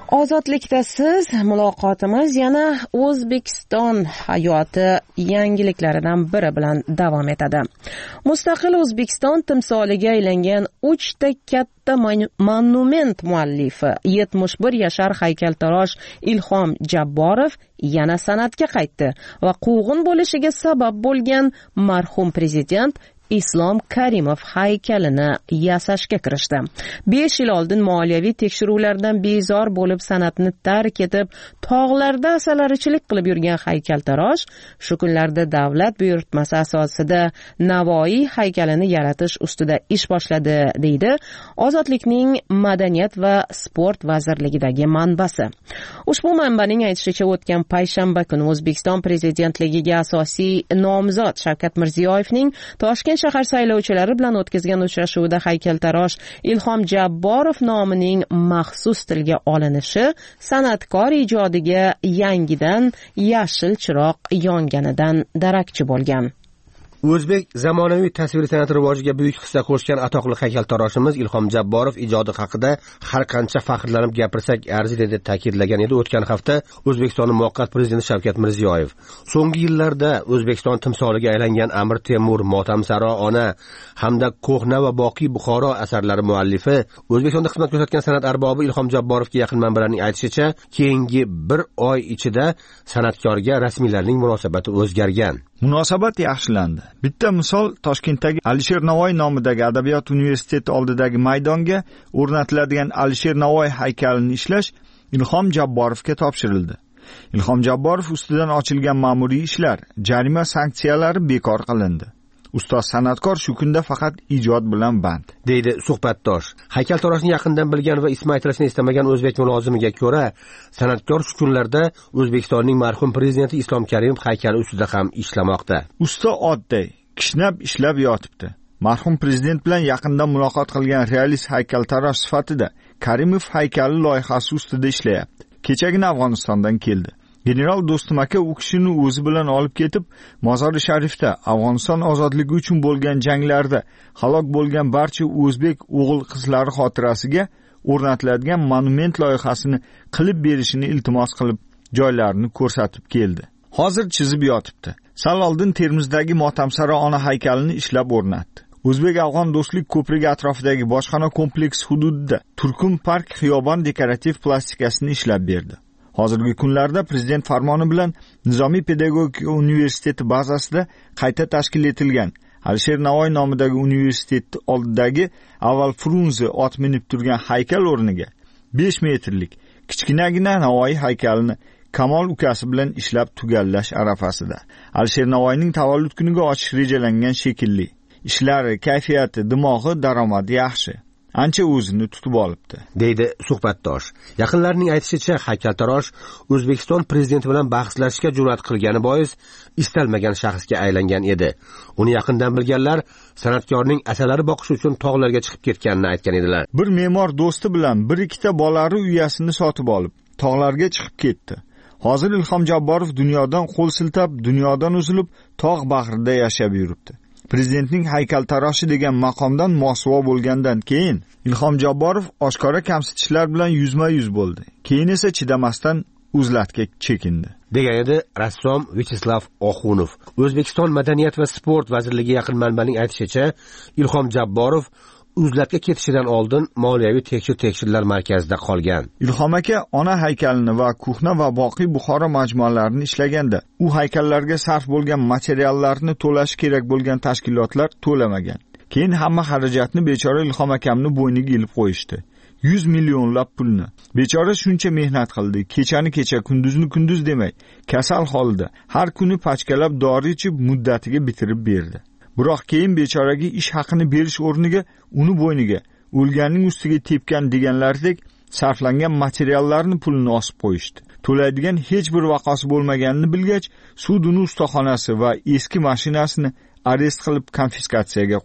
Ozodlikda siz muloqotimiz yana O'zbekiston hayoti yangiliklaridan biri bilan davom etadi. Mustaqil O'zbekiston timsoliga aylangan uchta katta monument muallifi yetmish bir yashar haykaltarosh Ilhom Jabborov yana san'atga qaytdi va quvg'in bo'lishiga sabab bo'lgan marhum prezident Islom Karimov haykalini yasashga kirishdi. besh yil oldin moliyaviy tekshiruvlardan bezor bo'lib san'atni tark etib, tog'larda asalarichilik qilib yurgan haykaltarosh shu kunlarda davlat buyurtmasi asosida Navoiy haykalini yaratish ustida ish boshladi, deydi Ozodlikning Madaniyat va sport vazirligidagi manbasi. Ushbu manbaning aytishicha, o'tgan payshanba kuni O'zbekiston prezidentligiga asosiy nomzod Shavkat Mirziyoyevning Toshkent shahar saylovchilari bilan o'tkazgan uchrashuvida haykaltarosh Ilhom Jabborov nomining maxsus tilga olinishi san'atkor ijodiga yangidan yashil chiroq yonganidan darakchi bo'lgan. O'zbek zamonaviy tasviriy san'at rivojiga buyuk hissa qo'shgan atoqli haykaltaroshimiz Ilhom Jabborov ijodi haqida har qancha faxrlanib gapirsak arziydi deb ta'kidlagan edi o'tgan hafta O'zbekistonning muvaqqat prezidenti Shavkat Mirziyoyev. So'nggi yillarda O'zbekiston timsoliga aylangan Amir Temur, Motamsaro ona hamda Ko'hna va Boqiy Buxoro asarlari muallifi, O'zbekistonda xizmat ko'rsatgan san'at arbobi Ilhom Jabborovga yaqin manbalarning aytishicha, keyingi bir oy ichida san'atkorga rasmiylarning munosabati o'zgargan. Munosabat yaxshilandi. Bitta misol, Toshkentdagi Alisher Navoiy nomidagi Adabiyot universiteti oldidagi maydonga o'rnatiladigan Alisher Navoiy haykalini ishlash Ilhom Jabborovga topshirildi. Ilhom Jabborov ustidan ochilgan ma'muriy ishlar, jarima sanksiyalari bekor qilindi. Ustoz san'atkor shu kunda faqat ijod bilan band, deydi suhbatdosh. Haykaltaroshni yaqindan bilgan va ismi aytilishini istamagan o'zbek mulozimiga ko'ra, san'atkor shu kunlarda O'zbekistonning marhum prezidenti Islom Karimov haykali ustida ham ishlamoqda. Usta oddiy, kishnab ishlab yotibdi. Marhum prezident bilan yaqindan muloqot qilgan realist haykaltarosh sifatida Karimov haykali loyihasi ustida ishlayapti. Kechagina Afg'onistondan keldi. General Do'stum aka u kishini o'zi bilan olib ketib, Mozori Sharifda Afg'oniston ozodligi uchun bo'lgan janglarda halok bo'lgan barcha o'zbek o'g'il-qizlari xotirasiga o'rnatiladigan monument loyihasini qilib berishini iltimos qilib, joylarini ko'rsatib keldi. Hozir chizib yotibdi. Sal oldin Termizdagi Motamsaro ona haykalini ishlab o'rnatdi. O'zbek-afg'on do'stlik ko'prigi atrofidagi bojxona kompleksi hududida Turkum park xiyobon dekorativ plastikasini ishlab berdi. Hozirgi kunlarda prezident farmoni bilan Nizomiy pedagogika universiteti bazasida qayta tashkil etilgan Alisher Navoiy nomidagi universitet oldidagi avval Frunze ot minib turgan haykal o'rniga besh metrlik kichkinagina Navoiy haykalini Kamol ukasi bilan ishlab tugallash arafasida. Alisher Navoiyning tavallud kuniga ochish rejalangan shekilli. Ishlari, kayfiyati, dimog'i, daromadi yaxshi. Ancha o'zini tutib olibdi, deydi suhbatdosh. Yaqinlarning aytishicha, haykaltarosh O'zbekiston prezidenti bilan bahslashishga jur'at qilgani bois istalmagan shaxsga aylangan edi. Uni yaqindan bilganlar san'atkorning asalari boqish uchun tog'larga chiqib ketganini aytgan edilar. Bir me'mor do'sti bilan bir ikkita bolari uyasini sotib olib, tog'larga chiqib ketdi. Hozir Ilhom Jabborov dunyodan qo'l siltab, dunyodan uzilib, tog' bag'rida yashab yuribdi. Prezidentning haykaltaroshi degan maqomdan mosuvo bo'lgandan keyin Ilhom Jabborov oshkora kamsitishlar bilan yuzma-yuz bo'ldi. Keyin esa chidamasdan uzlatga chekindi, degan edi rassom Vyacheslav Oxunov. O'zbekiston Madaniyat va sport vazirligi yaqin manbaning aytishicha, Ilhom Jabborov uzlatga ketishidan oldin moliyaviy tekshir-tekshirlar markazida qolgan. Ilhom aka ona haykalini va Ko'hna va Boqiy Buxoro majmualarini ishlaganda, u haykallarga sarf bo'lgan materiallarni to'lash kerak bo'lgan tashkilotlar to'lamagan. Keyin hamma xarajatni bechora Ilhom akamni bo'yniga ilib qo'yishdi. yuz millionlab pulni. Bechora shuncha mehnat qildi, kechani kecha, kunduzni kunduz demay, kasal holda har kuni pachkalab dori ichib muddatiga bitirib berdi. Biroq keyin bechoraga ish haqini berish o'rniga uni bo'yniga o'lganning ustiga tepgan deganlardek sarflangan materiallarni pulini osib qo'yishdi. To'laydigan hech bir vaqosi bo'lmaganini bilgach, sud uni ustaxonasi va eski mashinasini arest qilib konfiskatsiyaga qo'ydi.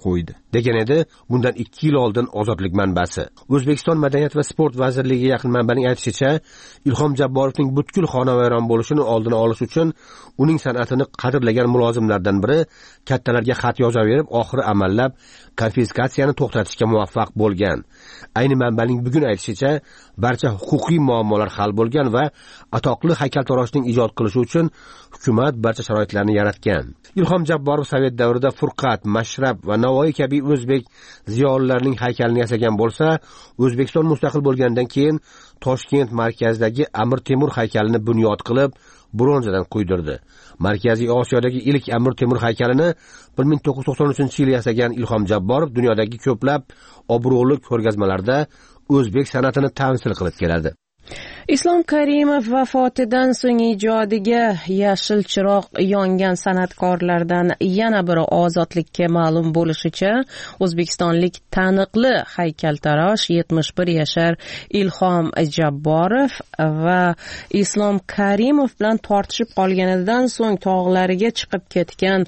degan edi bundan ikki yil oldin ozodlik manbasi. O'zbekiston Madaniyat va sport vazirligiga yaqin manbaning aytishicha, Ilhom Jabborovning butkul xonavayron bo'lishini oldini olish uchun uning san'atini qadrlagan mulozimlardan biri kattalarga xat yozaverib, oxiri amallab konfiskatsiyani to'xtatishga muvaffaq bo'lgan. Ayni manbaning bugun aytishicha, barcha huquqiy muammolar hal bo'lgan va atoqli haykaltaroshning ijod qilishi uchun hukumat barcha sharoitlarni yaratgan. Ilhom Jabborov Sovet davrida Furqat, Mashrab va Navoiy kabi o'zbek ziyolilarining haykalini yasagan bo'lsa, O'zbekiston mustaqil bo'lgandan keyin Toshkent markazidagi Amir Temur haykalini bunyod qilib, bronzadan quydirdi. Markaziy Osiyodagi ilk Amir Temur haykalini bir ming to'qqiz yuz to'qson uchinchi yil yasagan Ilhom Jabborov dunyodagi ko'plab obro'li ko'rgazmalarda o'zbek san'atini tamsil qilib keladi. Islom Karimov vafotidan so'ng ijodiga yashil chiroq yongan san'atkorlardan yana biri ozodlikka ma'lum bo'lishicha, o'zbekistonlik taniqli haykaltarosh yetmish bir yashar Ilhom Jabborov va Islom Karimov bilan tortishib qolganidan so'ng tog'lariga chiqib ketgan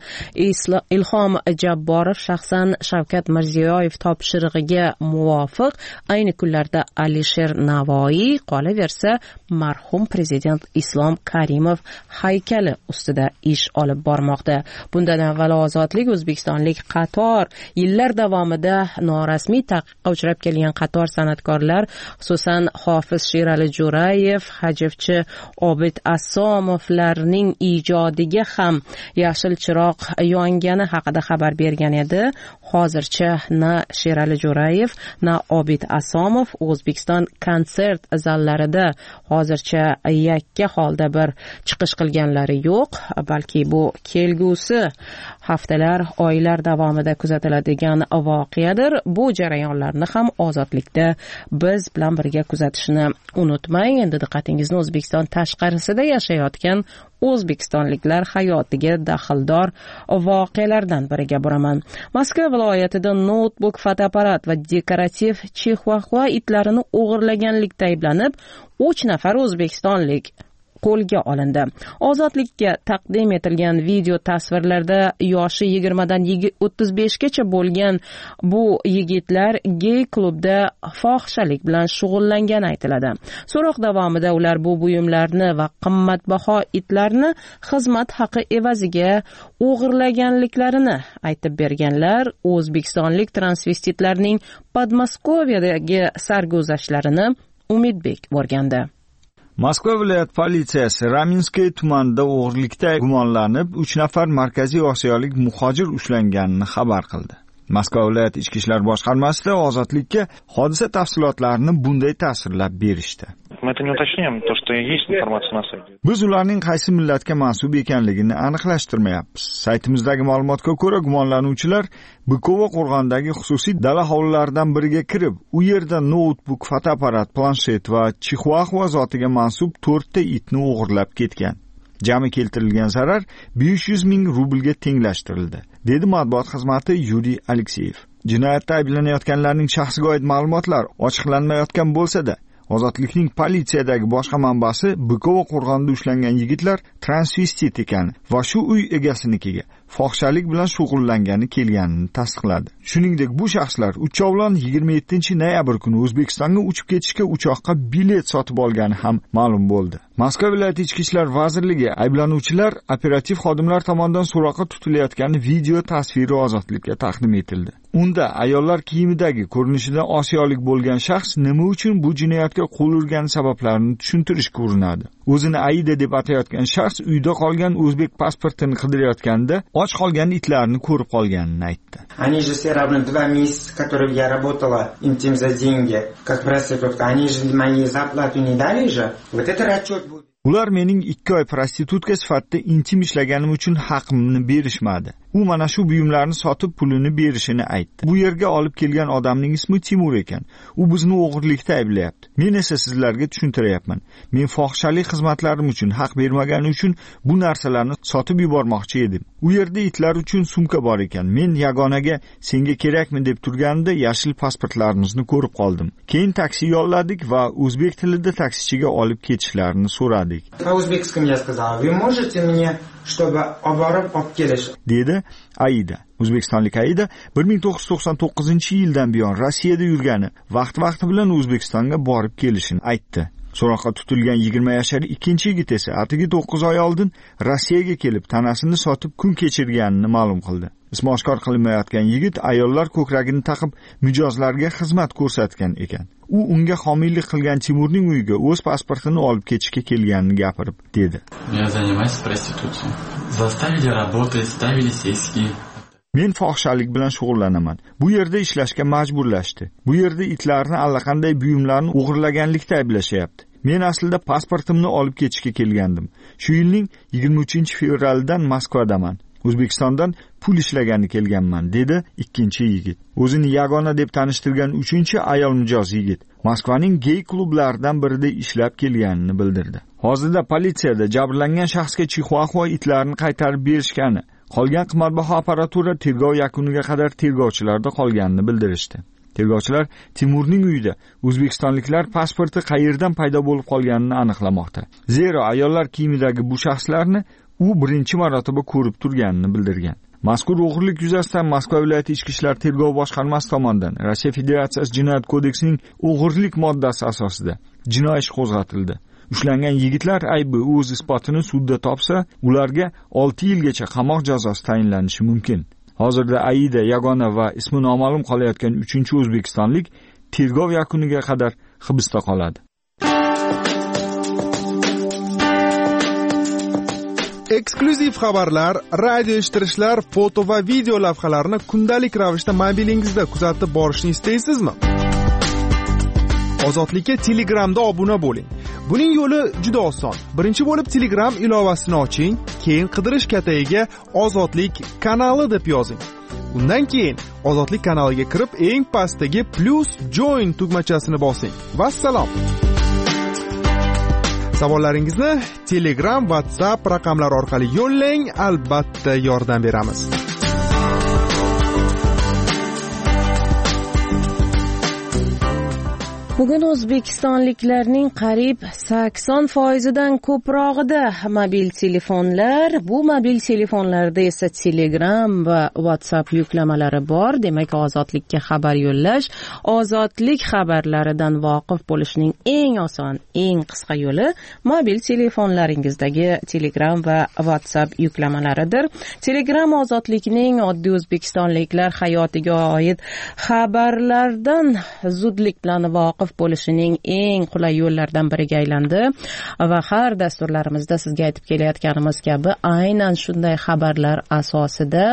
Ilhom Jabborov shaxsan Shavkat Mirziyoyev topshirig'iga muvofiq ayni kunlarda Alisher Navoiy qolaversa marhum prezident Islom Karimov haykali ustida ish olib bormoqda. Bundan avval ozodlik o'zbekistonlik qator yillar davomida norasmiy taqiqqa uchrab kelgan qator san'atkorlar, xususan Hofiz Sherali Jo'rayev, hajivchi Obid Asomovlarning ijodiga ham yashil chiroq yongani haqida xabar bergan edi. Hozircha na Sherali Jo'rayev, na Obid Asomov O'zbekiston konsert zallarida hozircha yakka holda bir chiqish qilganlari yo'q, balki bu kelgusi haftalar, oylar davomida kuzatiladigan voqeadir. Bu jarayonlarni ham ozodlikda biz bilan birga kuzatishni unutmang. Endi diqqatingizni O'zbekiston tashqarisida yashayotgan o'zbekistonliklar hayotiga daxldor voqealardan biriga buraman. Moskva viloyatida notebook, fotoapparat va dekorativ chihuahua itlarini o'g'irlaganlikda ayblanib uch nafar o'zbekistonlik qo'lga olindi. Ozodlikka taqdim etilgan video tasvirlarda yoshi yigirmadan o'ttiz beshgacha bo'lgan bu yigitlar gey klubda fohishalik bilan shug'ullangani aytiladi. So'roq davomida ular bu buyumlarni va qimmatbaho itlarni xizmat haqi evaziga o'g'irlaganliklarini aytib berganlar o'zbekistonlik transvestitlarning Podmoskoviyadagi sarguzashtlarini Umidbek o'rgandi. Moskva viloyat politsiyasi Raminskiy tumanida o'g'irlikda gumonlanib uch nafar Markaziy Osiyolik muhojir ushlanganini xabar qildi. Moskva viloyat ichki ishlar boshqarmasida ozodlikka hodisa tafsilotlarini bunday ta'sirlab berishdi. Biz ularning qaysi millatga mansub ekanligini aniqlashtirmayapmiz. Saytimizdagi ma'lumotga ko'ra, gumonlanuvchilar Bukova qo'rg'ondagi xususiy dala hovlilaridan biriga kirib, u yerda notebook, fotoapparat, planshet va chihuahua zotiga mansub to'rtta itni o'g'irlab ketgan. Jami keltirilgan zarar besh yuz ming rublga tenglashtirildi, dedi matbuot xizmati Yuriy Alekseyev. Jinoyatda ayblanayotganlarning shaxsiga oid ma'lumotlar ochiqlanmayotgan bo'lsa-da, ozodlikning politsiyadagi boshqa manbasi Bukova qo'rg'onida ushlangan yigitlar transvestit ekan va shu uy egasinikiga fohishalik bilan shug'ullangani kelganini tasdiqladi. Shuningdek, bu shaxslar uchovlon yigirma yettinchi noyabr kuni O'zbekistonga uchib ketishga uchoqqa bilet sotib olgani ham ma'lum bo'ldi. Moskva viloyati ichki ishlar vazirligi ayblanuvchilar operativ xodimlar tomonidan so'roqqa tutilayotgani video tasviri ozodlikka taqdim etildi. Unda ayollar kiyimidagi ko'rinishida osiyolik bo'lgan shaxs nima uchun bu jinoyatga qo'l urgani sabablarini tushuntirish ko'rinadi. O'zini Aida deb atayotgan shaxs uyda qolgan o'zbek pasportini qidirayotganda och qolgan itlarni ko'rib qolganini aytdi. Они же все равно два месяца, которые я работала интим за деньги, как проститутка, они же мои зарплату не дали же. Вот это расчет будет. Ular mening ikki oy prostitutka sifatida intim ishlaganim uchun haqimni berishmadi. U mana shu buyumlarni sotib pulini berishini aytdi. Bu yerga olib kelgan odamning ismi Timur ekan. U bizni o'g'irlikda ayblayapti. Men esa sizlarga tushuntiryapman. Men fohishalik xizmatlarim uchun haq bermagani uchun bu narsalarni sotib yubormoqchi edim. U yerda itlar uchun sumka bor ekan. Men yagonaga senga kerakmi deb turganimda yashil pasportlarimizni ko'rib qoldim. Keyin taksi yolladik va o'zbek tilida taksichiga olib ketishlarini so'radik. По-узбекскому я сказала: "Вы можете мне чтобы olib borib olib kelish, dedi Aida. O'zbekistonlik Aida bir ming to'qqiz yuz to'qson to'qqizinchi yildan buyon Rossiyada yurgani, vaqt-vaqti bilan O'zbekistonga borib kelishini aytdi. So'roqqa tutilgan yigirma yashar ikkinchi yigit esa atigi to'qqiz oy oldin Rossiyaga kelib tanasini sotib kun kechirganini ma'lum qildi. Ismi oshkor qilinmayotgan yigit ayollar ko'kragini taqib mijozlarga xizmat ko'rsatgan ekan. U unga homiylik qilgan Timurning uyiga o'z pasportini olib ketishga kelganini gapirib dedi. Я занимаюсь проституцией. Заставили работать, ставили сиськи. Men fohishalik bilan shug'ullanaman. Bu yerda ishlashga majburlashdi. Bu yerda itlarni allaqanday buyumlarni o'g'irlaganlikda ayblashyapti. Men aslida pasportimni olib ketishga kelgandim. Shu yilning yigirma uchinchi fevralidan Moskvadaman. O'zbekistondan pul ishlagani kelganman, dedi ikkinchi yigit. O'zini yagona deb tanishtirgan uchinchi ayol mijoz yigit Moskvaning gey klublaridan birida ishlab kelganini bildirdi. Hozirda politsiyada jabrlangan shaxsga chihuahua itlarni qaytarib berishgani, qolgan qimmatbaho apparatura tergov yakuniga qadar tergovchilarda qolganini bildirishdi. Tergovchilar Timurning uyida o'zbekistonliklar pasporti qayerdan paydo bo'lib qolganini aniqlamoqda. Zero ayollar kiyimidagi bu shaxslarni u birinchi marotaba ko'rib turganini bildirgan. Mazkur o'g'irlik yuzasidan Moskva viloyati ichki ishlar tergov boshqarmasi tomonidan Rossiya Federatsiyasi Jinoyat kodeksining o'g'irlik moddasi asosida jinoiy ish qo'zg'atildi. Ushlangan yigitlar aybi o'z isbotini sudda topsa, ularga olti yilgacha qamoq jazosi tayinlanishi mumkin. Hozirda Aida yagona va ismi noma'lum qolayotgan uchinchi o'zbekistonlik tergov yakuniga qadar hibsda qoladi. Eksklyuziv xabarlar, radio eshittirishlar, foto va video lavhalarni kundalik ravishda mobilingizda kuzatib borishni istaysizmi? Ozodlikka Telegramda obuna bo'ling. Buning yo'li juda oson. Birinchi bo'lib Telegram ilovasini oching, keyin qidirish katagiga Ozodlik kanali deb yozing. Undan keyin Ozodlik kanaliga kirib, eng pastdagi plus join tugmachasini bosing. Vassalom. Savollaringizni Telegram, WhatsApp raqamlari orqali yo'llang, albatta yordam beramiz. Bugun o'zbekistonliklarning qariyb sakson foizidan ko'prog'ida mobil telefonlar, bu mobil telefonlarda esa Telegram va WhatsApp yuklamalari bor. Demak, ozodlikka xabar yo'llash, ozodlik xabarlaridan voqif bo'lishning eng oson, eng qisqa yo'li mobil telefonlaringizdagi Telegram va WhatsApp yuklamalaridir. Telegram ozodlikning oddiy o'zbekistonliklar hayotiga oid xabarlardan zudlik bilan voqif bo'lishining eng qulay yo'llaridan biriga aylandi va har dasturlarimizda sizga aytib kelayotganimiz kabi aynan shunday xabarlar asosida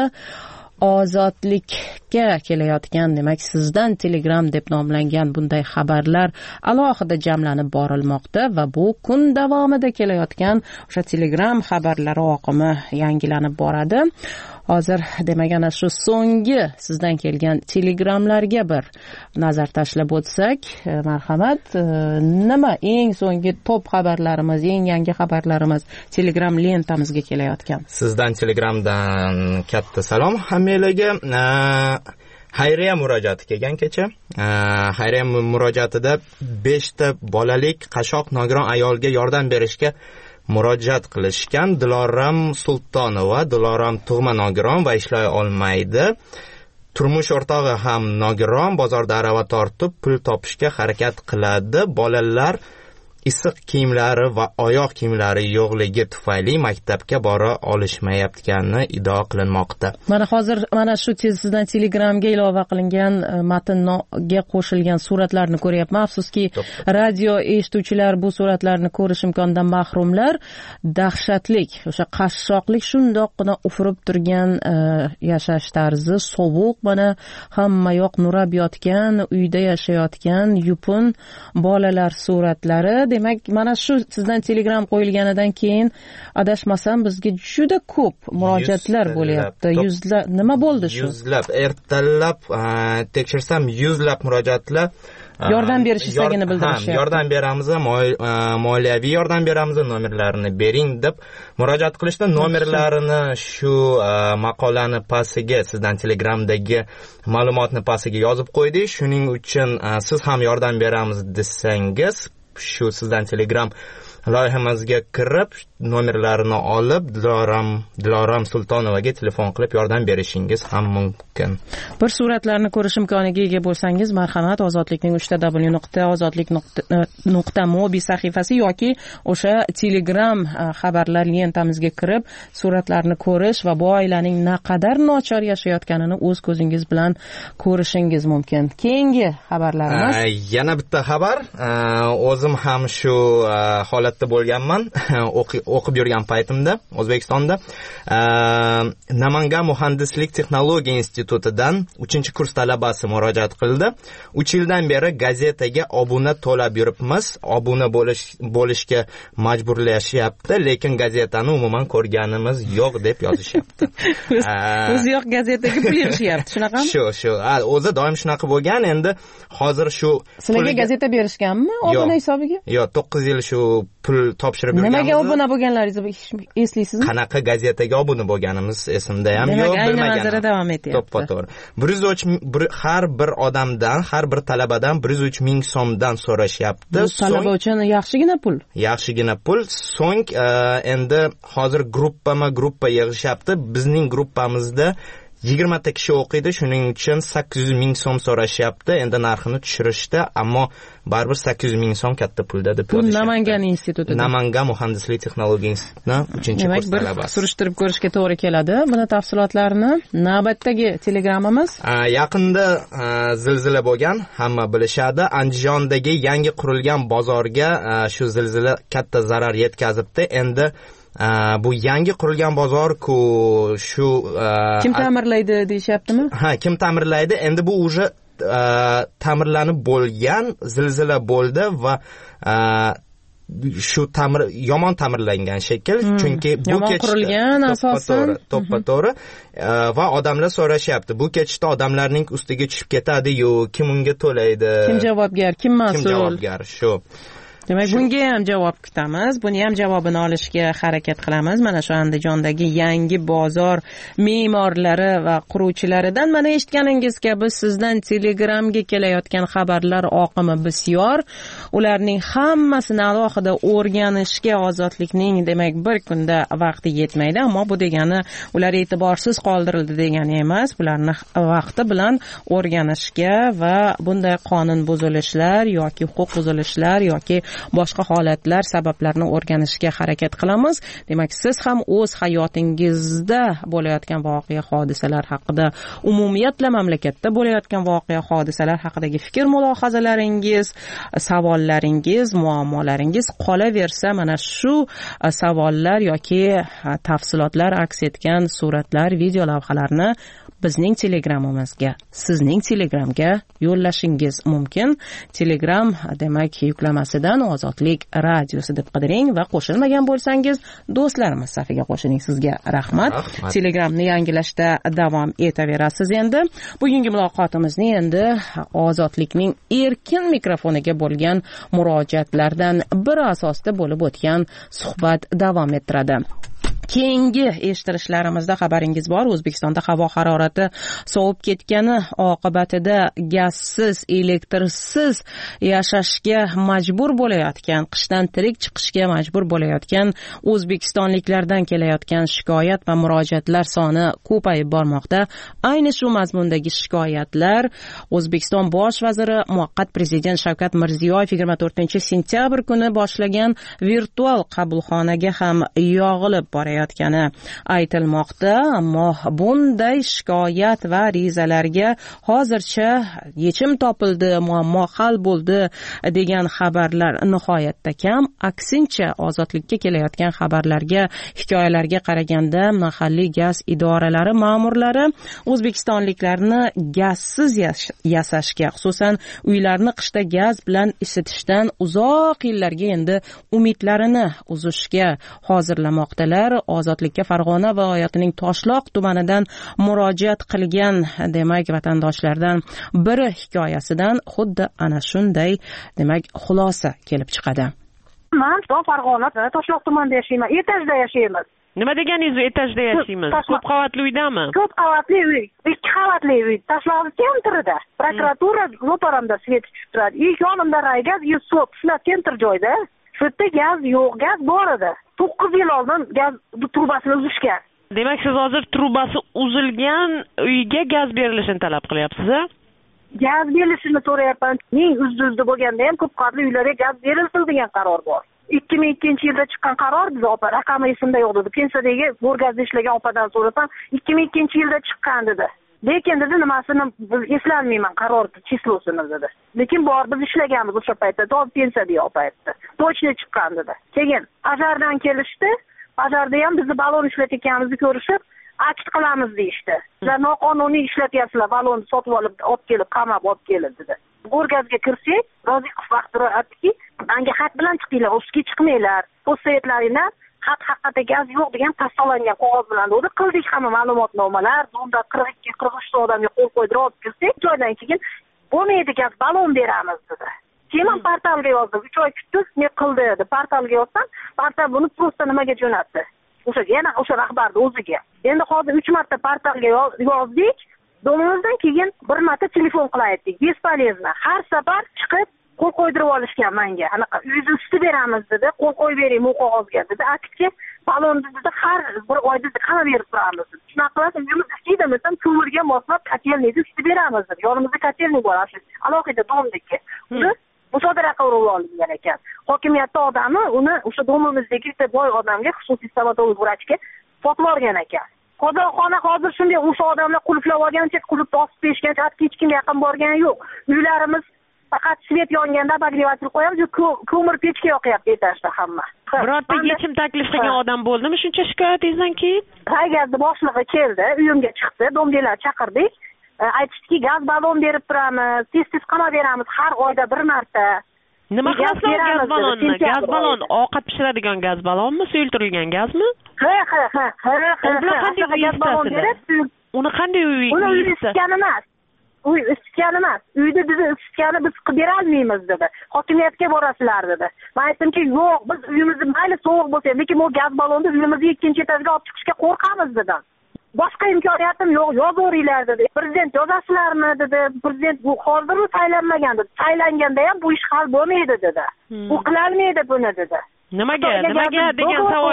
ozodlikka kelayotgan, demak sizdan Telegram deb nomlangan bunday xabarlar alohida jamlanib borilmoqda va bu kun davomida kelayotgan o'sha Telegram xabarlari oqimi yangilanib boradi. Hozir demak ana shu so'nggi sizdan kelgan telegramlarga bir nazar tashlab o'tsak, marhamat, nima eng so'nggi top xabarlarimiz, eng yangi xabarlarimiz Telegram lentamizga kelayotgan. Sizdan Telegramdan katta salom hammalarga. Xayriya murojaati kelgan kecha. Xayriya murojaatida besh ta bolalik qashoq nogiron ayolga yordam berishga murojaat qilishgan. Diloram Sultonova, Diloram tug'ma nogiron va ishlay olmaydi. Turmush o'rtog'i ham nogiron, bozorda arava tortib pul topishga harakat qiladi. Bolalar issiq kiyimlari va oyoq kiyimlari yo'qligi tufayli maktabga bora olishmayotgani iddao qilinmoqda. Mana hozir mana shu tezdan Telegramga ilova qilingan matnga qo'shilgan suratlarni ko'ryapman. Afsuski, radio eshituvchilar bu suratlarni ko'rish imkonidan mahrumlar. Dahshatlik, o'sha qashshoqlik shundoqqina ufurib turgan yashash tarzi, sovuq, mana hamma yoq nurab yotgan, uyda yashayotgan yupun bolalar suratlari. Demak, mana shu sizdan Telegram qo'yilganidan keyin adashmasam bizga juda ko'p murojaatlar bo'lyapti. Yuzlab, nima bo'ldi shu? Yuzlab, ertalab tekshirsam yuzlab murojaatlar. Yordam berish istagini bildirishyapti. Yordam beramiz, moliyaviy yordam beramiz, nomerlarini bering deb murojaat qilishdi. Nomerlarini shu maqolani pastiga, sizdan Telegramdagi ma'lumotni pastiga yozib qo'ydik. Shuning uchun siz ham yordam beramiz desangiz, shu sizdan Telegram loyihamizga kirib nomerlarini olib Diloram Diloram Sultonovaga telefon qilib yordam berishingiz ham mumkin. Bir suratlarni ko'rish imkoniga ega bo'lsangiz, marhamat, Ozodlikning uch w nuqta ozodlik nuqta mobi sahifasi yoki o'sha Telegram xabarlar lentamizga kirib suratlarni ko'rish va bu oilaning naqadar nochor yashayotganini o'z ko'zingiz bilan ko'rishingiz mumkin. Keyingi xabarlarimiz yana bitta xabar. O'zim ham shu holatda bo'lganman o'qib yurgan paytimda O'zbekistonda. Namangan muhandislik texnologiya institutidan uchinchi kurs talabasi murojaat qildi. uch yildan beri gazetaga obuna to'lab yuribmiz. Obuna bo'lish bo'lishga majburlashyapti, lekin gazetani umuman ko'rganimiz yo'q deb yozishyapti. O'zi yo'q gazetaga pul yig'ishyapti, shunaqami? Shu, shu. O'zi doim shunaqa bo'lgan. Endi hozir shu sizlarga gazeta berishganmi obuna hisobiga? Yo'q, to'qqiz yil shu pul topshirib yurganmiz. Nimaga obuna bo'lganlaringizni eslaysizmi? Qanaqa gazetaga obuna bo'lganimiz esimda ham yo'q, bilmagan. Davom etyapti. To'g'ri. bir yuz uch har bir odamdan, har bir talabadan bir yuz uch ming so'mdan so'rashyapti. Bu talaba uchun yaxshigina pul. Yaxshigina pul. So'ng endi hozir gruppama gruppa yig'ishyapti. Bizning gruppamizda yigirma ta kishi o'qiydi, shuning uchun sakkiz yuz ming so'm so'rashyapti. Endi narxini tushirishdi, ammo baribir sakkiz yuz ming so'm katta pulda deb yozishyapti. Bu Namangan institutida. Namangan muhandislik texnologiya institutining uchinchi kurs talabasi. Surishtirib ko'rishga to'g'ri keladi. Buni tafsilotlarini navbatdagi telegramimiz. Yaqinda zilzila bo'lgan, hamma bilishadi. Andijondagi yangi qurilgan bozorga shu zilzila katta zarar yetkazibdi. Endi bu yangi qurilgan bozor-ku shu kim ta'mirlaydi deyaptimi? Ha, kim ta'mirlaydi? Endi bu уже ta'mirlanib bo'lgan, zilzila bo'ldi va shu ta'mir yomon ta'mirlangan shekil, chunki bu kechda qurilgan asosan to'ppa-to'g'ri va odamlar so'rashyapti, bu kechda odamlarning ustiga tushib ketadi-yu, kim unga to'laydi? Kim javobgar, kim mas'ul? Kim javobgar? Shu. Demak, bunga ham javob kutamiz. Buni ham javobini olishga harakat qilamiz. Mana shu Andijondagi yangi bozor me'morlari va quruvchilaridan mana eshitganingiz kabi sizdan Telegramga kelayotgan xabarlar oqimi bisyor. Ularning hammasini alohida o'rganishga Ozodlikning demak bir kunda vaqti yetmaydi, ammo bu degani ular e'tiborsiz qoldirildi degani emas. Bularni vaqti bilan o'rganishga va bunday qonun buzilishlar yoki huquq buzilishlar yoki boshqa holatlar sabablarini o'rganishga harakat qilamiz. Demak, siz ham o'z hayotingizda bo'layotgan voqea hodisalar haqida, umumiyatla mamlakatda bo'layotgan voqea hodisalar haqidagi fikr mulohazalaringiz, savollaringiz, muammolaringiz qolaversa, mana shu savollar yoki tafsilotlar aks etgan suratlar, video lavhalarni bizning Telegramimizga, sizning Telegramga yo'llashingiz mumkin. Telegram demak yuklamasidan Ozodlik radiosi deb qidiring va qo'shilmagan bo'lsangiz do'stlarimiz safiga qo'shiling. Sizga rahmat. rahmat. Telegramni yangilashda davom etaverasiz. Endi bugungi muloqotimizni endi Ozodlikning erkin mikrofoniga bo'lgan murojaatlardan biri asosida bo'lib o'tgan suhbat davom ettiradi. Keyingi eshittirishlarimizda xabaringiz bor. O'zbekistonda havo harorati sovib ketgani oqibatida gazsiz, elektrsiz yashashga majbur bo'layotgan, qishdan tirik chiqishga majbur bo'layotgan o'zbekistonliklardan kelayotgan shikoyat va murojaatlar soni ko'payib bormoqda. Ayni shu mazmundagi shikoyatlar O'zbekiston bosh vaziri muvaqqat prezident Shavkat Mirziyoyev yigirma to'rtinchi sentyabr kuni boshlagan virtual qabulxonaga ham yog'ilib borayotgani aytilmoqda, ammo bunday shikoyat va arizalarga hozircha yechim topildi, muammo hal bo'ldi degan xabarlar nihoyatda kam. Aksincha, Ozodlikka kelayotgan xabarlarga, hikoyalarga qaraganda mahalliy gaz idoralari ma'murlari o'zbekistonliklarni gazsiz yasashga, xususan uylarni qishda gaz bilan isitishdan uzoq yillarga endi umidlarini uzishga hozirlamoqdalar. Ozodlikka Farg'ona viloyatining Toshloq tumanidan murojaat qilgan demak vatandoshlardan biri hikoyasidan xuddi ana shunday demak xulosa kelib chiqadi. Men Farg'ona Toshloq tumanida yashayman. Etajda yashaymiz. Nima deganingiz, etajda yashaymiz? Ko'p qavatli uydami? Ko'p qavatli uy, ikki qavatli uy. Toshloq sentrida. Prokuratura ro'paramda svet tushib turadi. Ilk yonimda raygaz, yuz so'p, shular sentr joyda. Shu yerda gaz yo'q, gaz bor edi. to'qqiz yil oldin gaz trubasini uzishgan. Demak, siz hozir trubasi uzilgan uyga gaz berilishini talab qilyapsiz-a? Gaz berilishini so'rayapman. Ming uzdi bo'lganda ham ko'p qavatli uylarga gaz berilsin degan qaror bor. ikki ming ikkinchi yilda chiqqan qaror, biz opa raqami esimda yo'q dedi. Pensiyadagi Go'rgazda ishlagan opadan so'rasam, ikki ming ikkinchi yilda chiqqan dedi. Lekin dedi nimasini eslolmayman, qarorni chislosini dedi. Lekin bor, biz ishlaganmiz o'sha paytda, to'g'ri pensiyada yo'q paytda. Точно chiqqan dedi. Keyin Ajardan kelishdi. Ajarda ham bizni balon ishlatayotganimizni ko'rishib, akt qilamiz deyishdi. Sizlar noqonuniy ishlatyapsizlar, balonni sotib olib, olib kelib, qamab olib kelib dedi. Go'rgazga kirsak, Roziqov vaqtida aytdiki, menga xat bilan chiqinglar, ustiga chiqmanglar. Postsovetlaringdan xat haqiqatda gaz yo'q degan tasdiqlangan qog'oz bilan dedi. Qildik hamma ma'lumotnomalar, unda qirq ikki qirq uch odamga qo'l qo'ydirib olib kirsak, joydan keyin bo'lmaydi gaz, balon beramiz dedi. Keyin portalga yozdim. uch oy kutdik, ne qildi dedi. Portalga yozsam, portal buni просто nimaga jo'natdi. O'sha yana o'sha rahbarni o'ziga. Endi hozir uch marta portalga yozdik. Domimizdan keyin bir marta telefon qilayotdik. Bespolezno. Har safar chiqib qo'l qo'ydirib olishgan menga. Anaqa uyni usti beramiz dedi. Qo'l qo'yib bering bu qog'ozga dedi. Aktga balonni dedi har bir oyda qana berib turamiz dedi. Shunaqa qilib uyimiz istidimi, ko'mirga moslab kotelni usti beramiz dedi. Yonimizda kotelni bor, alohida domdagi. Uni musodara qilib olgan ekan. Hokimiyatda odami uni o'sha domimizdagi bitta boy odamga, xususiy stomatolog vrachga sotib olgan ekan. Qozonxona hozir shunday o'sha odamlar qulflab olgancha, qulfni osib berishgancha, hech kimga yaqin borgani yo'q. Uylarimiz faqat svet yonganda bagrevator qo'yamiz, ko'mir pechka yoqyapti etajda hamma. Birorta yechim taklif qilgan odam bo'ldimi shuncha shikoyatingizdan keyin? Haygazni boshlig'i keldi, uyimga chiqdi, domdelar chaqirdik. Aytishdiki, gaz balon berib turamiz, tez-tez qamab beramiz har oyda bir marta. Nima qilasizlar gaz balonni? Gaz balon ovqat pishiradigan gaz balonmi, suyultirilgan gazmi? Ha, ha, ha, ha. Gaz balon berib, uni qanday uy? Uni uy isitgan emas. Uy isitgan emas. Uyda bizni isitgani biz qilib bera olmaymiz dedi. Hokimiyatga borasizlar dedi. Men aytdimki, yo'q, biz uyimizni mayli sovuq bo'lsa, lekin bu gaz balonni uyimizni ikkinchi etajga olib chiqishga qo'rqamiz dedim. Boshqa imkoniyatim yo'q, yozaveringlar dedi. Prezident yozasizlarmi dedi. Prezident bu hozir saylanmagan dedi. Saylanganda ham bu ish hal bo'lmaydi dedi. Bu qilolmaydi buni dedi. Nimaga? Nimaga degan savol.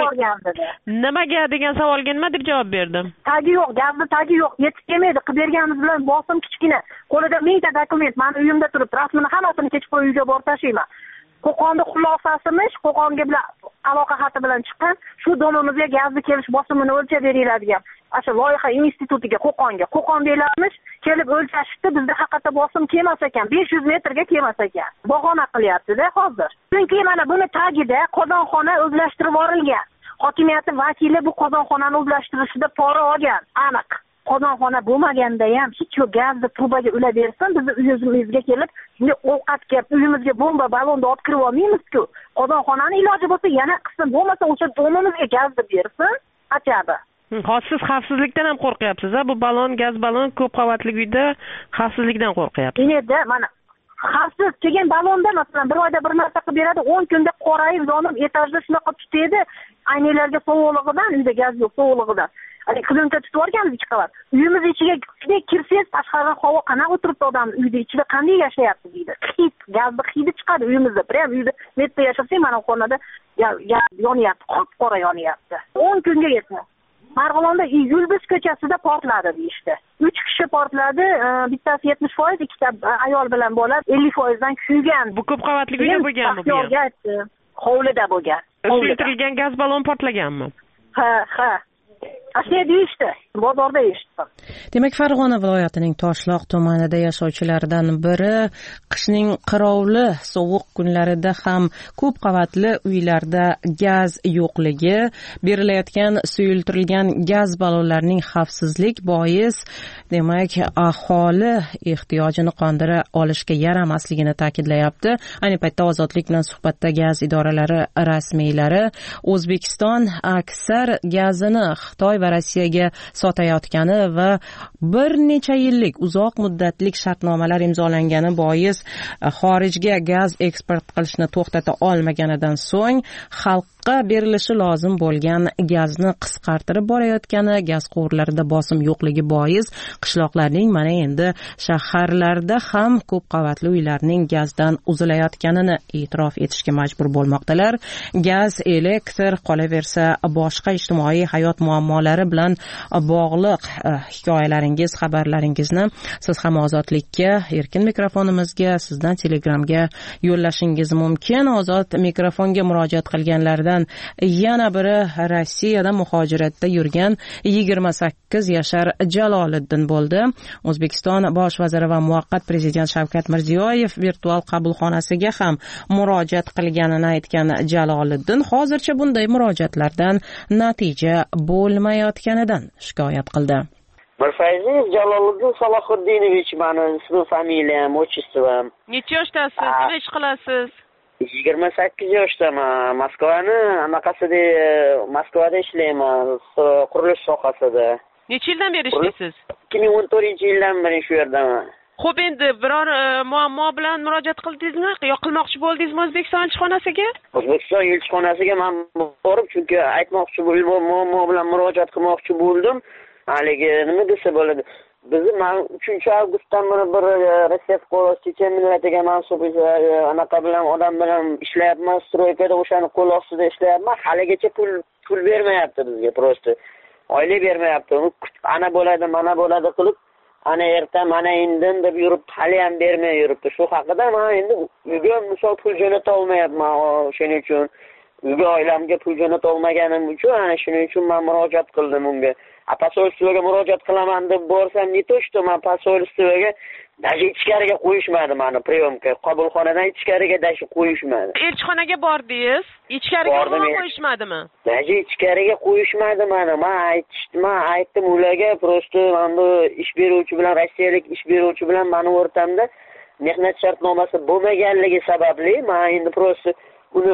Nimaga degan savolga nima deb javob berdim? Tagi yo'q, gazni tagi yo'q, yetib kelmaydi. Qilib berganimiz bilan bosim kichkina. Qo'lida mingta dokument, meni uyimda turib, rasmini hammasini kechib qo'yib uyga borib tashlayman. Qo'qonda xulosasimiz, Qo'qonga bilan aloqa xati bilan chiqqan, shu domimizga gazni kelish bosimini o'lchab beringlar degan. Asha loyiha institutiga Qo'qonga, Qo'qon deylarmish, kelib o'lchashibdi, bizda haqiqatda bosim kelmas ekan, besh yuz metrga kelmas ekan. Bahona qilyapti-da hozir. Chunki mana buni tagida qozonxona o'zlashtirib yuborilgan. Hokimiyatning vakili bu qozonxonani o'zlashtirishida pora olgan, aniq. Qozonxona bo'lmaganda ham hech yo'q gazni trubaga ulab bersin, bizni uyimizga kelib, shunday ovqatga, uyimizga bomba balonni olib kirib olmaymiz-ku. Qozonxonani iloji bo'lsa yana qilsin, bo'lmasa o'sha domimizga gazni bersin, achabi. Hozir siz xavfsizlikdan ham qo'rqyapsiz-a? Bu balon, gaz balon ko'p qavatli uyda xavfsizlikdan qo'rqyapsiz. Endi mana xavfsiz kelgan balonda masalan bir oyda bir marta qilib beradi, o'n kunda qorayib yonib etajda shunaqa tutadi. Aynalarga sovuqligidan, uyda gaz yo'q sovuqligidan. Hali qizimcha tutib olganmiz ikki qavat. Uyimiz ichiga kirsangiz, tashqaridan havo qanaqa o'tiribdi odam uyda ichida qanday yashayapti deydi. Hid, gazni hidi chiqadi uyimizda. Prям uyda metda yashasang, mana xonada yonyapti, qop-qora yonyapti. o'n kunga yetdi. Marg'ilonda Yulduz ko'chasida portladi deyishdi. uch kishi portladi, bittasi yetmish foiz, ikkita ayol bilan bola ellik foiz dan kuygan. Bu ko'p qavatli uyda bo'lganmi bu? Hovlida bo'lgan. Suyultirilgan gaz balon portlaganmi? Ha, ha. Ashya deyishdi, bozorda eshitdim. Demak, Farg'ona viloyatining Toshloq tumanida yashovchilardan biri qishning qirovli sovuq kunlarida ham ko'p qavatli uylarda gaz yo'qligi, berilayotgan suyultirilgan gaz ballonlarining xavfsizlik bois, demak, aholi ehtiyojini qondira olishga yaramasligini ta'kidlayapti. Ayni paytda Ozodlik bilan suhbatda gaz idoralari rasmiylari O'zbekiston aksar gazini Xitoy va Rossiyaga sotayotgani va bir necha yillik uzoq muddatlik shartnomalar imzolangani bois xorijga gaz eksport qilishni to'xtata olmaganidan so'ng xalq xalqqa berilishi lozim bo'lgan gazni qisqartirib borayotgani, gaz quvurlarida bosim yo'qligi bois qishloqlarning mana endi shaharlarda ham ko'p qavatli uylarning gazdan uzilayotganini e'tirof etishga majbur bo'lmoqdalar. Gaz, elektr, qolaversa boshqa ijtimoiy hayot muammolari bilan bog'liq hikoyalaringiz, xabarlaringizni siz ham Ozodlikka, erkin mikrofonimizga, sizdan Telegramga yo'llashingiz mumkin. Ozod mikrofonga murojaat qilganlardan yana biri Rossiyada muhojiratda yurgan yigirma sakkiz yashar Jaloliddin bo'ldi. O'zbekiston bosh vaziri va muvaqqat prezident Shavkat Mirziyoyev virtual qabulxonasiga ham murojaat qilganini aytgan Jaloliddin hozircha bunday murojaatlardan natija bo'lmayotganidan shikoyat qildi. Mirfayziyev Jaloliddin Salohiddinov, mani ismi, familiyam, otchestvom. Necha yoshdasiz? Nima ish qilasiz? yigirma sakkiz yoshdaman. Moskvani anaqasida, Moskvada ishlayman, qurilish sohasida. Necha yildan beri ishlaysiz? ikki ming o'n to'rtinchi yildan beri shu yerdaman. Xo'p, endi biror muammo bilan murojaat qildingizmi? Yo qilmoqchi bo'ldingizmi O'zbekiston elchixonasiga? O'zbekiston elchixonasiga men borib, chunki aytmoqchi bo'ldim, muammo bilan murojaat qilmoqchi bo'ldim. Haligi nima desa bo'ladi? Bizni uchinchi avgustdan beri bir Rossiya fuqarosi chechen millatiga mansub anaqa bilan odam bilan ishlayapman, stroykada o'shani qo'l ostida ishlayapman. Haligacha pul pul bermayapti bizga, prosta. Oylik bermayapti. Ana bo'ladi, mana bo'ladi qilib, ana erta, mana indin deb yurib, hali ham bermay yuribdi. Shu haqida men endi uyga misol pul jo'nata olmayapman. Shuning uchun uyga oilamga pul jo'nata olmaganim uchun ana shuning uchun men murojaat qildim unga. Posolstvoga murojaat qilaman deb borsam, ne to, что men posolstvoga даже ichkariga qo'yishmadi meni priyomka. Qabulxonadan ichkariga dashi qo'yishmadi. Elchixonaga bordingiz? Ichkariga qo'yishmadimi? Dashi ichkariga qo'yishmadi meni. Men aytdim, men aytdim ularga, prosta men ish beruvchi bilan, rossiyalik ish beruvchi bilan meni o'rtamda mehnat shartnomasi bo'lmaganligi sababli men endi prosta uni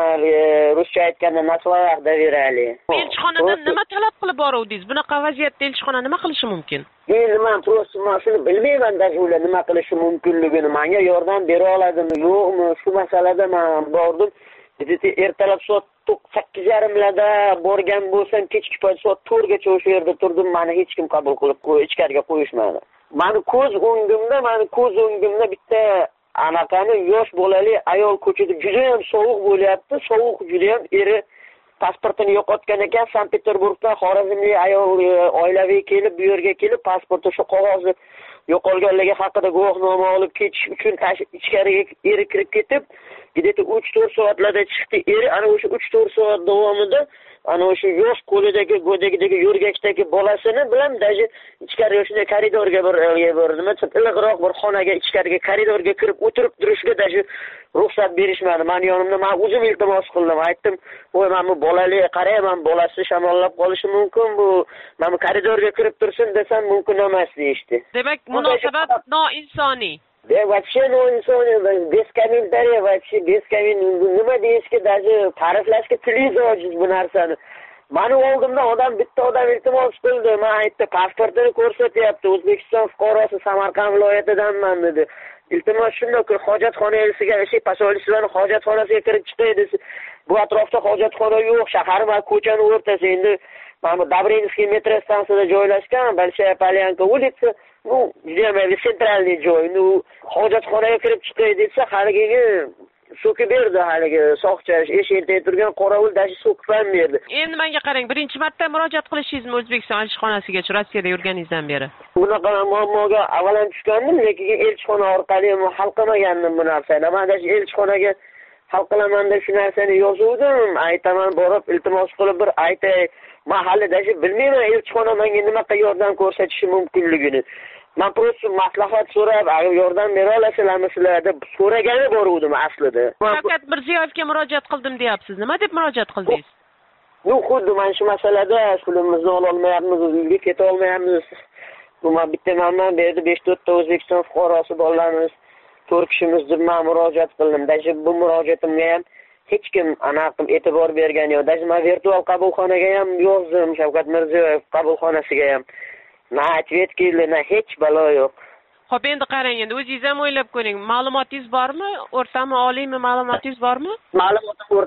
ruscha aytganda na словах доверяли. Elchixonadan nima talab qilib boruvdingiz? Bunaqa vaziyatda elchixona nima qilishi mumkin? Endi men prosta men shuni bilmayman, даже ular nima qilishi mumkinligini. Menga yordam bera oladimi, yo'qmi? Shu masalada men bordim. Ertalab soat sakkiz yarim larda borgan bo'lsam, kechki payt soat to'rtgacha o'sha yerda turdim. Meni hech kim qabul qilib ichkariga qo'yishmadi. Meni ko'z o'ngimda, meni ko'z o'ngimda bitta anaqani yosh bolali ayol ko'chada juda ham sovuq bo'lyapti. Sovuq juda ham eri pasportini yo'qotgan ekan. Sankt-Peterburgdan Xorazmli ayol oilaviy kelib, bu yerga kelib, pasporti shu qog'ozi yo'qolganligi haqida guvohnoma olib ketish uchun ichkariga eri kirib ketib, где-то uch to'rt soatlarda chiqdi. Eri ana o'sha uch to'rt soat davomida ana o'sha yosh qo'lidagi go'dagidagi yurgakdagi bolasini bilan даже ichkariga shunday koridorga bir bir nima iliqroq bir xonaga ichkariga koridorga kirib o'tirib turishga даже ruxsat berishmadi. Men yonimda men o'zim iltimos qildim. Aytdim, "Voy, men bu bolali qarayman, bolasi shamollab qolishi mumkin, bu men koridorga kirib tursin desam mumkin emas" deyishdi. Demak, munosabat noinsoniy. Да, вообще noinsoniy, без комментариев, вообще без комментариев. Nima deyishga даже ta'riflashga tilingiz ojiz bu narsani. Meni oldimda odam bitta odam iltimos qildi. Men aytdim, pasportini ko'rsatyapti. O'zbekiston fuqarosi, Samarqand viloyatidanman dedi. Iltimos shunday, hojatxonasiga, ishi posolistlarning hojatxonasiga kirib chiqay desa, bu atrofda hojatxona yo'q, shahar va ko'chani o'rtasi. Endi mana Dabrinskiy metro stansiyasida joylashgan, Большая Polyanka улица, ну, juda ham sentralniy joy. Nu hojatxonaga kirib chiqay desa, haligi so'kib berdi, haligi soqchi eshikda turgan qorovul dashi so'kib ham berdi. Endi menga qarang, birinchi marta murojaat qilishingizmi O'zbekiston elchixonasiga Rossiyada yurganingizdan beri? Bunaqa muammoga avvalan tushgandim, lekin elchixona orqali hal qilmagandim bu narsani. Men dashi elchixonaga hal qilaman deb shu narsani yozuvdim. Aytaman, borib iltimos qilib bir aytay. Men hali dashi bilmayman elchixona menga nima yordam ko'rsatishi mumkinligini. Men prosta maslahat so'rab, agar yordam bera olasizlarmi sizlar deb so'ragani boruvdim aslida. Shavkat Mirziyoyevga murojaat qildim deyapsiz. Nima deb murojaat qildingiz? Yo'q, xuddi mana shu masalada pulimizni ola olmayapmiz, uyga keta olmayapmiz. Bu men bitta manman berdi, besh to'rtta O'zbekiston fuqarosi bo'lamiz. to'rt kishimiz deb men murojaat qildim. Dashi bu murojaatimga ham hech kim aniq e'tibor bergani yo'q. Dashi men virtual qabulxonaga ham yozdim, Shavkat Mirziyoyev qabulxonasiga ham. Na ответ keldi, na hech balo yo'q. Xo'p, endi qarang, endi o'zingiz ham o'ylab ko'ring. Ma'lumotingiz bormi? O'rtami, oliymi ma'lumotingiz bormi? Ma'lumotim o'rta.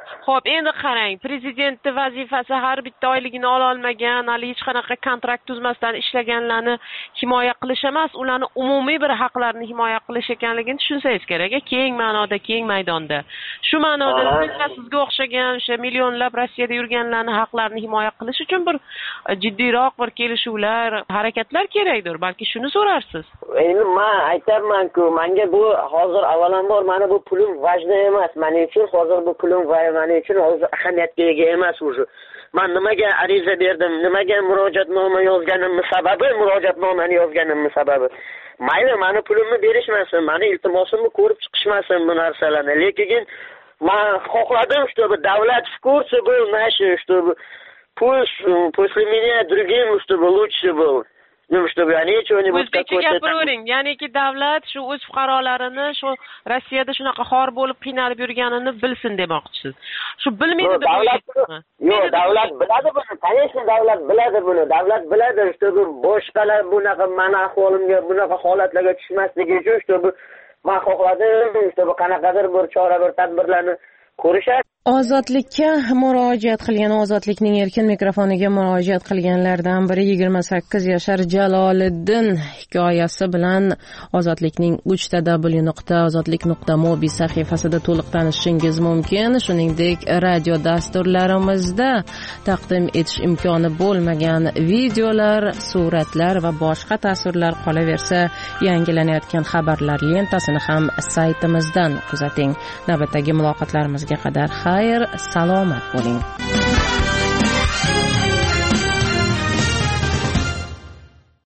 Xo'p, endi qarang, prezidentni vazifasi har bitta oyligini ola olmagan, hali hech qanaqa kontrakt tuzmasdan ishlaganlarni himoya qilish emas, ularni umumiy bir haqlarini himoya qilish ekanligini tushunsangiz kerak, keng ma'noda, keng maydonda. Shu ma'noda sizga o'xshagan o'sha millionlab Rossiyada yurganlarning haqlarini himoya qilish uchun bir jiddiyroq bir kelishuvlar, harakatlar kerakdir. Balki shuni so'rarsiz. Endi men aytaman-ku, menga bu hozir avvalambor mana bu pulim vajda emas. Men uchun hozir bu pulim va men uchun hozir ahamiyatga ega emas o'zi. Men nimaga ariza berdim, nimaga murojaatnoma yozganimning sababi, murojaatnomani yozganimning sababi. Mayli, meni pulimni berishmasin, meni iltimosimni ko'rib chiqishmasin bu narsalarni. Lekin men xohladim, чтобы davlat в курсе был, наши, чтобы пусть после меня другим, чтобы лучше был. Ну, чтобы они что-нибудь какое-то... gapiravering, ya'niki davlat shu o'z fuqarolarini shu Rossiyada shunaqa xor bo'lib qiynalib yurganini bilsin demoqchisiz. Shu bilmaydi deb o'ylaysizmi? Yo'q, davlat biladi buni. Конечно, davlat biladi buni. Davlat biladi, чтобы boshqalar bunaqa mana ahvolimga, bunaqa holatlarga tushmasligi uchun, чтобы men xohladim, чтобы qanaqadir bir chora, bir tadbirlarni ko'rishadi. Ozodlikka murojaat qilgan, Ozodlikning erkin mikrofoniga murojaat qilganlardan biri yigirma sakkiz yashar Jaloliddin hikoyasi bilan Ozodlikning uch ta w nuqta ozodlik nuqta mobi sahifasida to'liq tanishishingiz mumkin. Shuningdek, radio dasturlarimizda taqdim etish imkoni bo'lmagan videolar, suratlar va boshqa tasvirlar qolaversa, yangilanayotgan xabarlar lentasini ham saytimizdan kuzating. Navbatdagi muloqotlarimizga qadar xayr, salomat bo'ling.